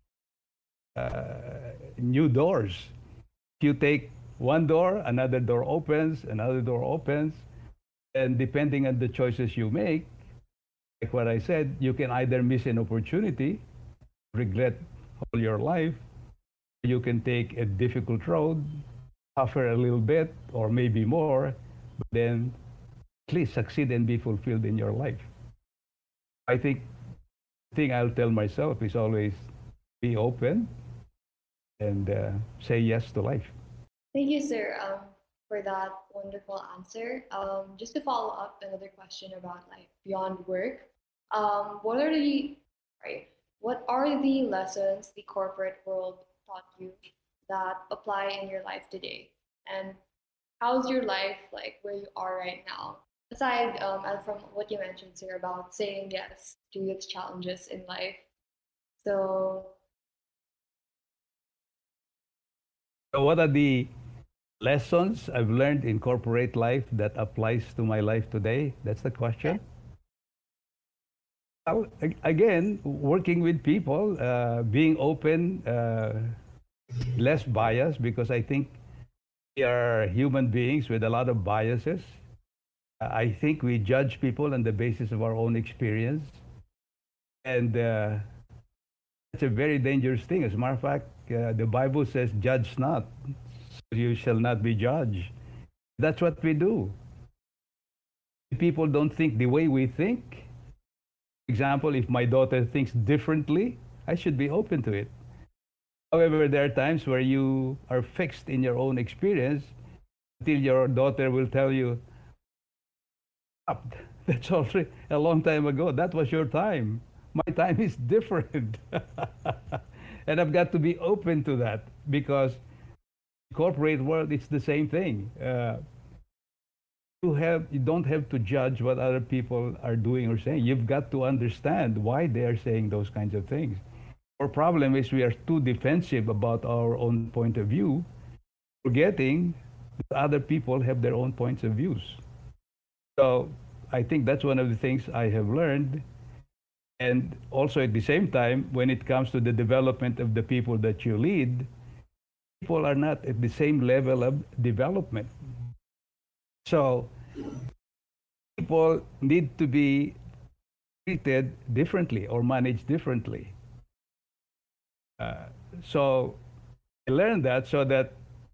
D: uh, new doors. If you take one door, another door opens, another door opens, and depending on the choices you make, like what I said, you can either miss an opportunity, regret all your life, you can take a difficult road, suffer a little bit, or maybe more, but then at least succeed and be fulfilled in your life. I think the thing I'll tell myself is always be open and uh, say yes to life.
B: Thank you, sir, um, for that wonderful answer. Um, just to follow up, another question about life beyond work. Um, what are the right? What are the lessons the corporate world taught you that apply in your life today? And how's your life like where you are right now? Aside um, and from what you mentioned, sir, about saying yes to its challenges in life. So,
D: So what are the lessons I've learned in corporate life that applies to my life today? That's the question. Well, a- again, working with people, uh, being open, uh, less bias, because I think we are human beings with a lot of biases. Uh, I think we judge people on the basis of our own experience. And uh, it's a very dangerous thing. As a matter of fact, uh, the Bible says, judge not, so you shall not be judged. That's what we do. People don't think the way we think. For example, if my daughter thinks differently, I should be open to it. However, there are times where you are fixed in your own experience until your daughter will tell you, "Stop. That's already a long time ago. That was your time. My time is different." And I've got to be open to that because in corporate world, it's the same thing. Uh, you have you don't have to judge what other people are doing or saying. You've got to understand why they are saying those kinds of things. Our problem is we are too defensive about our own point of view, forgetting that other people have their own points of views. So I think that's one of the things I have learned. And also at the same time, when it comes to the development of the people that you lead, people are not at the same level of development. So people need to be treated differently or managed differently. Uh, so I learned that so that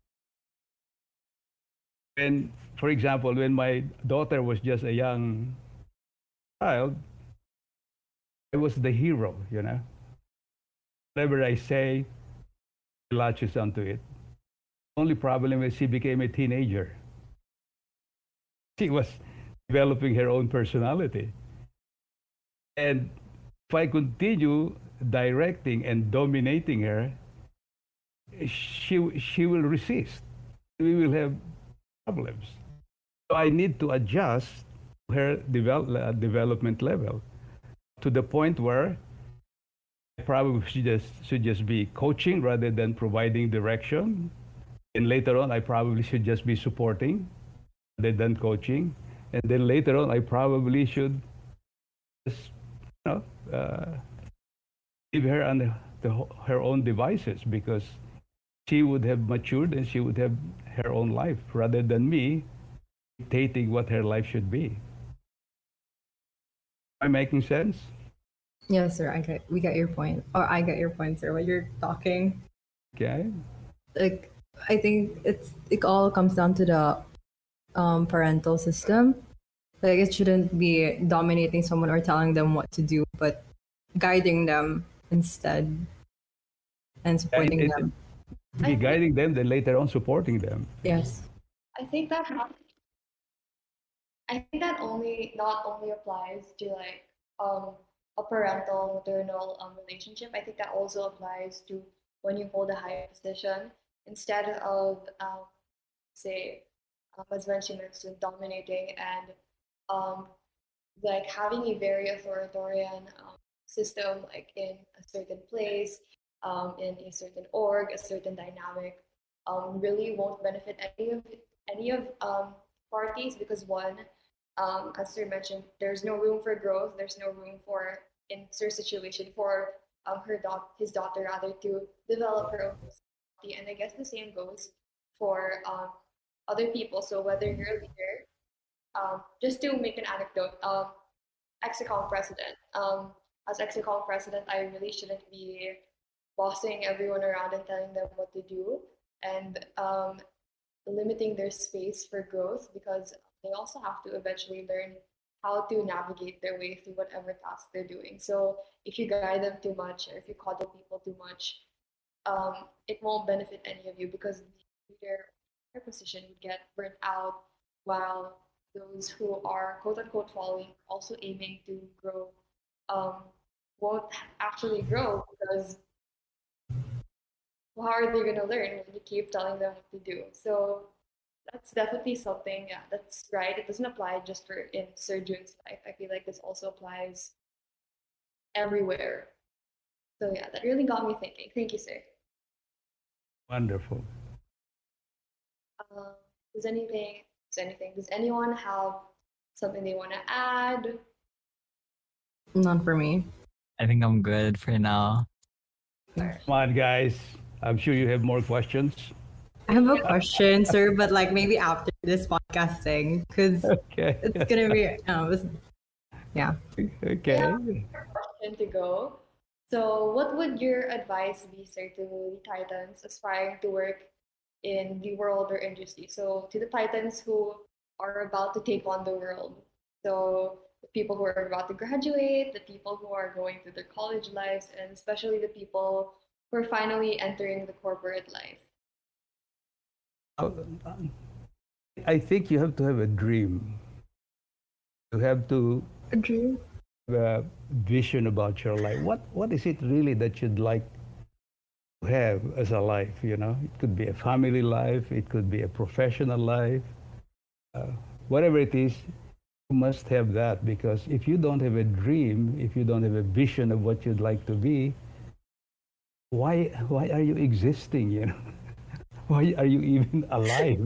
D: when, for example, when my daughter was just a young child, I was the hero, you know. Whatever I say, she latches onto it. Only problem is she became a teenager. She was developing her own personality. And if I continue directing and dominating her, she, she will resist. We will have problems. So I need to adjust her develop, uh, development level to the point where I probably should just, should just be coaching rather than providing direction. And later on, I probably should just be supporting rather than coaching. And then later on, I probably should just, you know, uh, leave her on the, the, her own devices because she would have matured and she would have her own life rather than me dictating what her life should be. Am I making sense?
C: Yes, sir. I get we get your point, or I get your point, sir. When you're talking,
D: Okay.
C: like I think it's it all comes down to the um, parental system. Like it shouldn't be dominating someone or telling them what to do, but guiding them instead and supporting
D: And it,
C: them.
D: be guiding them, then later on supporting them.
C: Yes.
B: I think that hap- I think that only not only applies to like um a parental maternal um, relationship. I think that also applies to when you hold a higher position instead of um, say um, as when she mentioned dominating and um, like having a very authoritarian um, system like in a certain place um, in a certain org a certain dynamic um, really won't benefit any of any of um, parties because one um, as you mentioned there's no room for growth there's no room for in her situation for um, her daughter his daughter rather to develop her own personality and I guess the same goes for um, other people so whether you're a leader um, just to make an anecdote, um, Exicom president. Um, as Exicom president, I really shouldn't be bossing everyone around and telling them what to do and um, limiting their space for growth because they also have to eventually learn how to navigate their way through whatever task they're doing. So if you guide them too much or if you coddle people too much, um, it won't benefit any of you because the leader their position would get burnt out while those who are quote unquote following also aiming to grow um, won't actually grow because how are they going to learn when you keep telling them what to do? So that's definitely something, yeah, that's right. It doesn't apply just for in Sir Jun's life. I feel like this also applies everywhere. So yeah, that really got me thinking. Thank you, sir.
D: Wonderful.
B: Um, does anything, does anything, does anyone have something they want to add?
C: None for me.
A: I think I'm good for now.
D: Come on, guys. I'm sure you have more questions.
C: I have a question, sir, but like maybe after this podcast thing, because
D: Okay.
C: it's gonna be, um, it's, yeah.
D: Okay.
B: Yeah, question to go. So, what would your advice be, sir, to the Titans aspiring to work in the world or industry? So, to the Titans who are about to take on the world. So, the people who are about to graduate, the people who are going through their college lives, and especially the people who are finally entering the corporate life.
D: Uh, I think you have to have a dream. You have to
C: A dream.
D: have a vision about your life. What What is it really that you'd like to have as a life? You know, it could be a family life. It could be a professional life. Uh, whatever it is, you must have that because if you don't have a dream, if you don't have a vision of what you'd like to be, why why are you existing? You know, why are you even alive?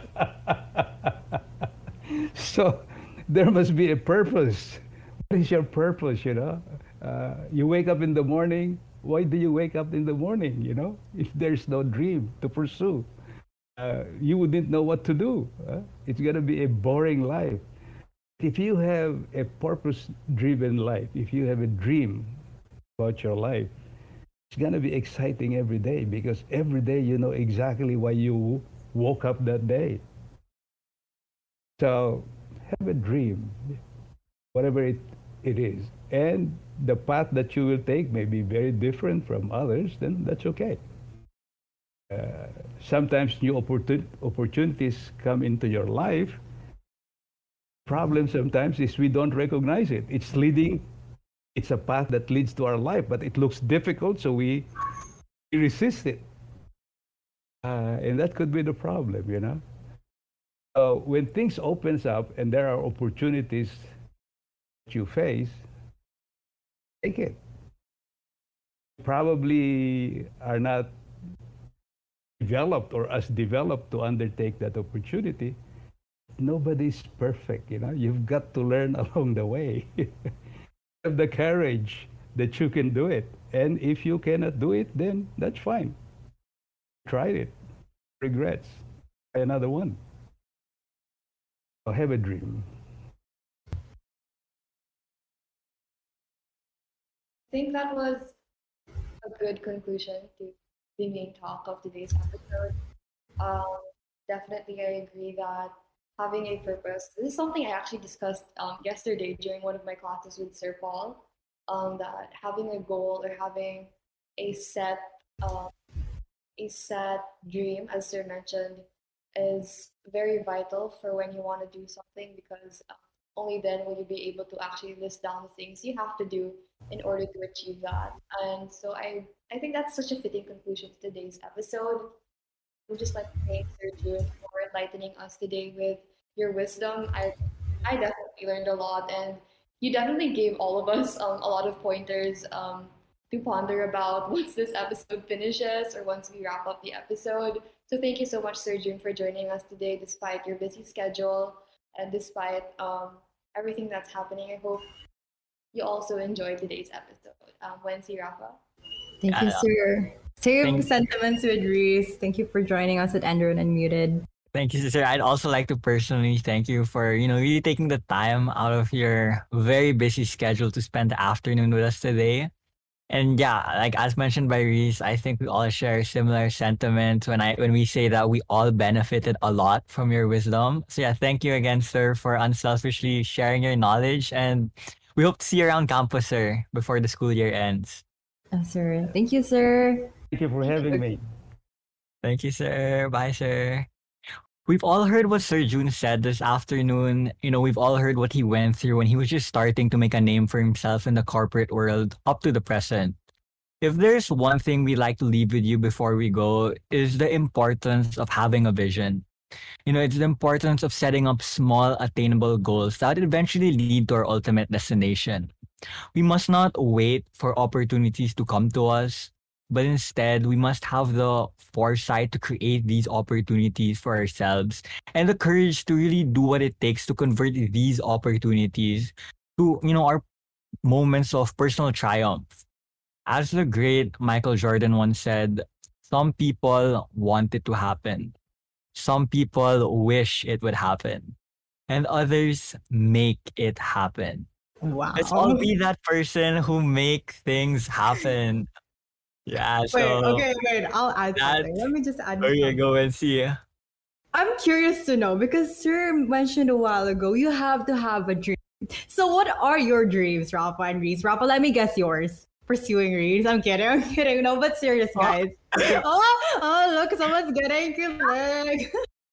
D: So there must be a purpose. What is your purpose? You know, uh, you wake up in the morning. Why do you wake up in the morning? You know, if there's no dream to pursue, uh, you wouldn't know what to do. Uh, it's gonna be a boring life. If you have a purpose-driven life, if you have a dream about your life, it's gonna be exciting every day because every day you know exactly why you woke up that day. So have a dream, whatever it, it is. And the path that you will take may be very different from others, then that's okay. Uh, sometimes new opportun- opportunities come into your life. Problem sometimes is we don't recognize it. It's leading, it's a path that leads to our life, but it looks difficult, so we, we resist it. Uh, and that could be the problem, you know. Uh, when things opens up and there are opportunities that you face, take it. Probably are not developed or as developed to undertake that opportunity. Nobody's perfect, you know. You've got to learn along the way. Have the courage that you can do it. And if you cannot do it, then that's fine. Tried it. Regrets. Try another one. So have a dream.
B: I think that was a good conclusion to the main talk of today's episode. Um, Definitely, I agree that having a purpose. This is something I actually discussed um, yesterday during one of my classes with Sir Paul. Um, that having a goal or having a set um, a set dream, as Sir mentioned, is very vital for when you want to do something because uh, only then will you be able to actually list down the things you have to do in order to achieve that. And so I, I think that's such a fitting conclusion to today's episode. We'd just like to thank Sir June for enlightening us today with your wisdom. I, I definitely learned a lot, and you definitely gave all of us um, a lot of pointers um, to ponder about once this episode finishes or once we wrap up the episode. So thank you so much, Sir June, for joining us today, despite your busy schedule and despite um, everything that's happening. I hope you also enjoyed today's episode. Um, Wensi, Rafa.
C: Thank you,
A: Yeah.
C: sir. Same
A: Thank-
C: sentiments with Reese. Thank you for joining us at Andrew and Unmuted.
A: Thank you, sister. I'd also like to personally thank you for, you know, really taking the time out of your very busy schedule to spend the afternoon with us today. And yeah, like as mentioned by Reese, I think we all share similar sentiments when I when we say that we all benefited a lot from your wisdom. So yeah, thank you again, sir, for unselfishly sharing your knowledge. And we hope to see you around campus, sir, before the school year ends.
C: Yes, sir. Thank you, sir.
D: Thank you for having me.
A: Thank you, sir. Bye, sir. We've all heard what Sir June said this afternoon. You know, we've all heard what he went through when he was just starting to make a name for himself in the corporate world up to the present. If there's one thing we like to leave with you before we go, is the importance of having a vision. You know, it's the importance of setting up small, attainable goals that eventually lead to our ultimate destination. We must not wait for opportunities to come to us, but instead we must have the foresight to create these opportunities for ourselves and the courage to really do what it takes to convert these opportunities to, you know, our moments of personal triumph. As the great Michael Jordan once said, some people want it to happen. Some people wish it would happen. And others make it happen.
C: Wow.
A: Let's all be that person who make things happen. Yeah,
C: Wait,
A: so
C: okay, wait. I'll add
A: that-
C: something. Let me just add
A: okay,
C: something.
A: go and see.
C: I'm curious to know because Sir mentioned a while ago you have to have a dream. So what are your dreams, Rafa and Reese? Rafa, let me guess yours. Pursuing Reese. I'm kidding. I'm kidding. No, but serious, guys. oh, oh, look, someone's getting kilig.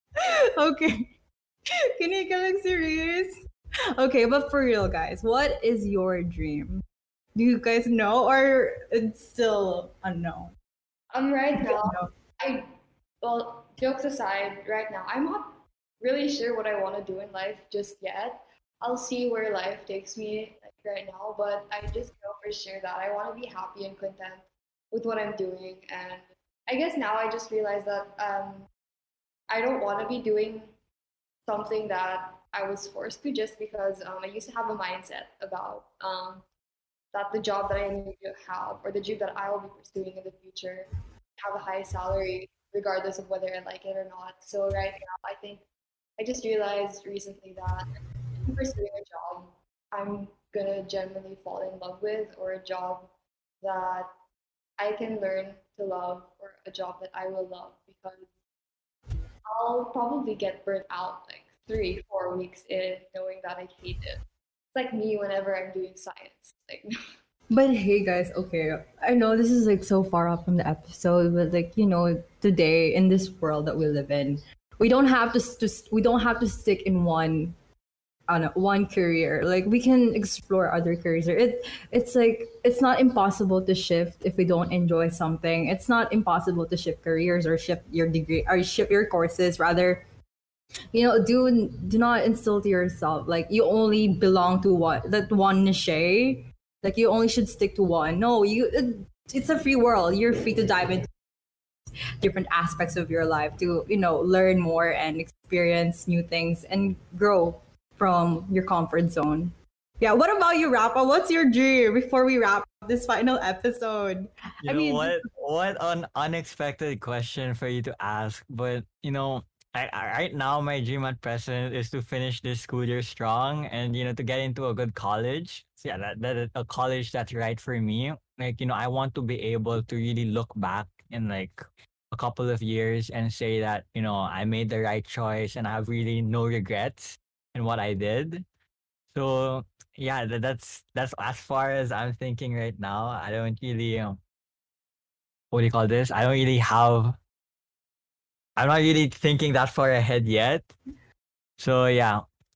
C: okay. Kinikilig si Reese. Okay, but for real, guys, what is your dream? Do you guys know, or it's still unknown?
B: Um, right now,
C: No.
B: I, well, jokes aside, right now, I'm not really sure what I want to do in life just yet. I'll see where life takes me like right now, but I just know for sure that I want to be happy and content with what I'm doing. And I guess now I just realize that um, I don't want to be doing something that I was forced to just because um, I used to have a mindset about um, that the job that I need to have or the job that I will be pursuing in the future have a high salary regardless of whether I like it or not. So right now, I think I just realized recently that if I'm pursuing a job I'm gonna genuinely fall in love with, or a job that I can learn to love, or a job that I will love, because I'll probably get burnt out like three, four weeks in knowing that I hate it. It's like me whenever I'm doing science. Like
C: But hey guys, okay, I know this is like so far off from the episode, but like you know, today in this world that we live in, we don't have to just we don't have to stick in one on one career. Like we can explore other careers. It it's like it's not impossible to shift if we don't enjoy something. It's not impossible to shift careers or shift your degree or shift your courses. Rather, you know, do do not instill to yourself like you only belong to what that one niche. Like you only should stick to one. No, you. It, it's a free world. You're free to dive into different aspects of your life to you know learn more and experience new things and grow from your comfort zone. Yeah. What about you, Rafa? What's your dream before we wrap this final episode?
A: You
C: I
A: know
C: mean,
A: what? What an unexpected question for you to ask. But you know, I, I, right now my dream at present is to finish this school year strong, and you know to get into a good college. So yeah, that that is a college that's right for me. Like you know, I want to be able to really look back in like a couple of years and say that you know I made the right choice and I have really no regrets in what I did. So yeah, that, that's that's as far as I'm thinking right now. I don't really um, what do you call this? I don't really have. I'm not really thinking that far ahead yet. So yeah,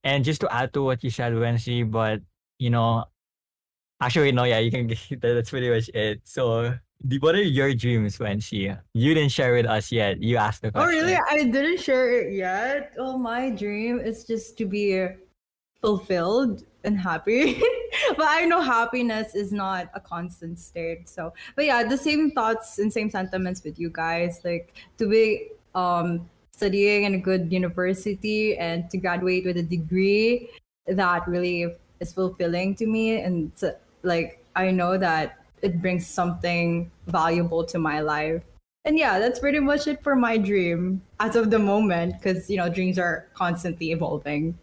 A: And just to add to what you said, Wensi, but you know, actually, no, yeah, you can. That's pretty much it. So, the, what are your dreams, Wensi? You didn't share with us yet. You asked the
C: Oh,
A: question.
C: really? I didn't share it yet. Oh, my dream is just to be fulfilled and happy. But I know happiness is not a constant state. So, but yeah, the same thoughts and same sentiments with you guys. Like to be um studying in a good university and to graduate with a degree that really is fulfilling to me, and so, like I know that it brings something valuable to my life. And yeah, that's pretty much it for my dream as of the moment, because you know dreams are constantly evolving.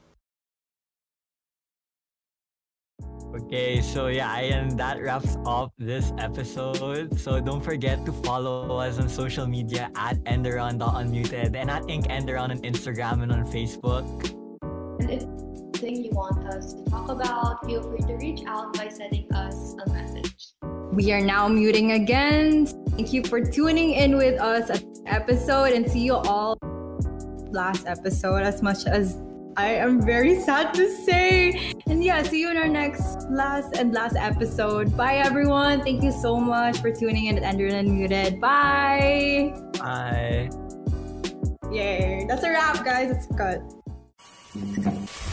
A: Okay, so yeah, and that wraps up this episode. So don't forget to follow us on social media at enderon dot unmuted and at Ink Enderon on Instagram and on Facebook.
B: And if something you want us to talk about, feel free to reach out by sending us a message.
C: We are now muting again. Thank you for tuning in with us at this episode, and see you all last episode, as much as I am very sad to say. And yeah, see you in our next last and last episode. Bye everyone. Thank you so much for tuning in at Enderon Unmuted. Bye.
A: Bye.
C: Yay. That's a wrap, guys. It's cut.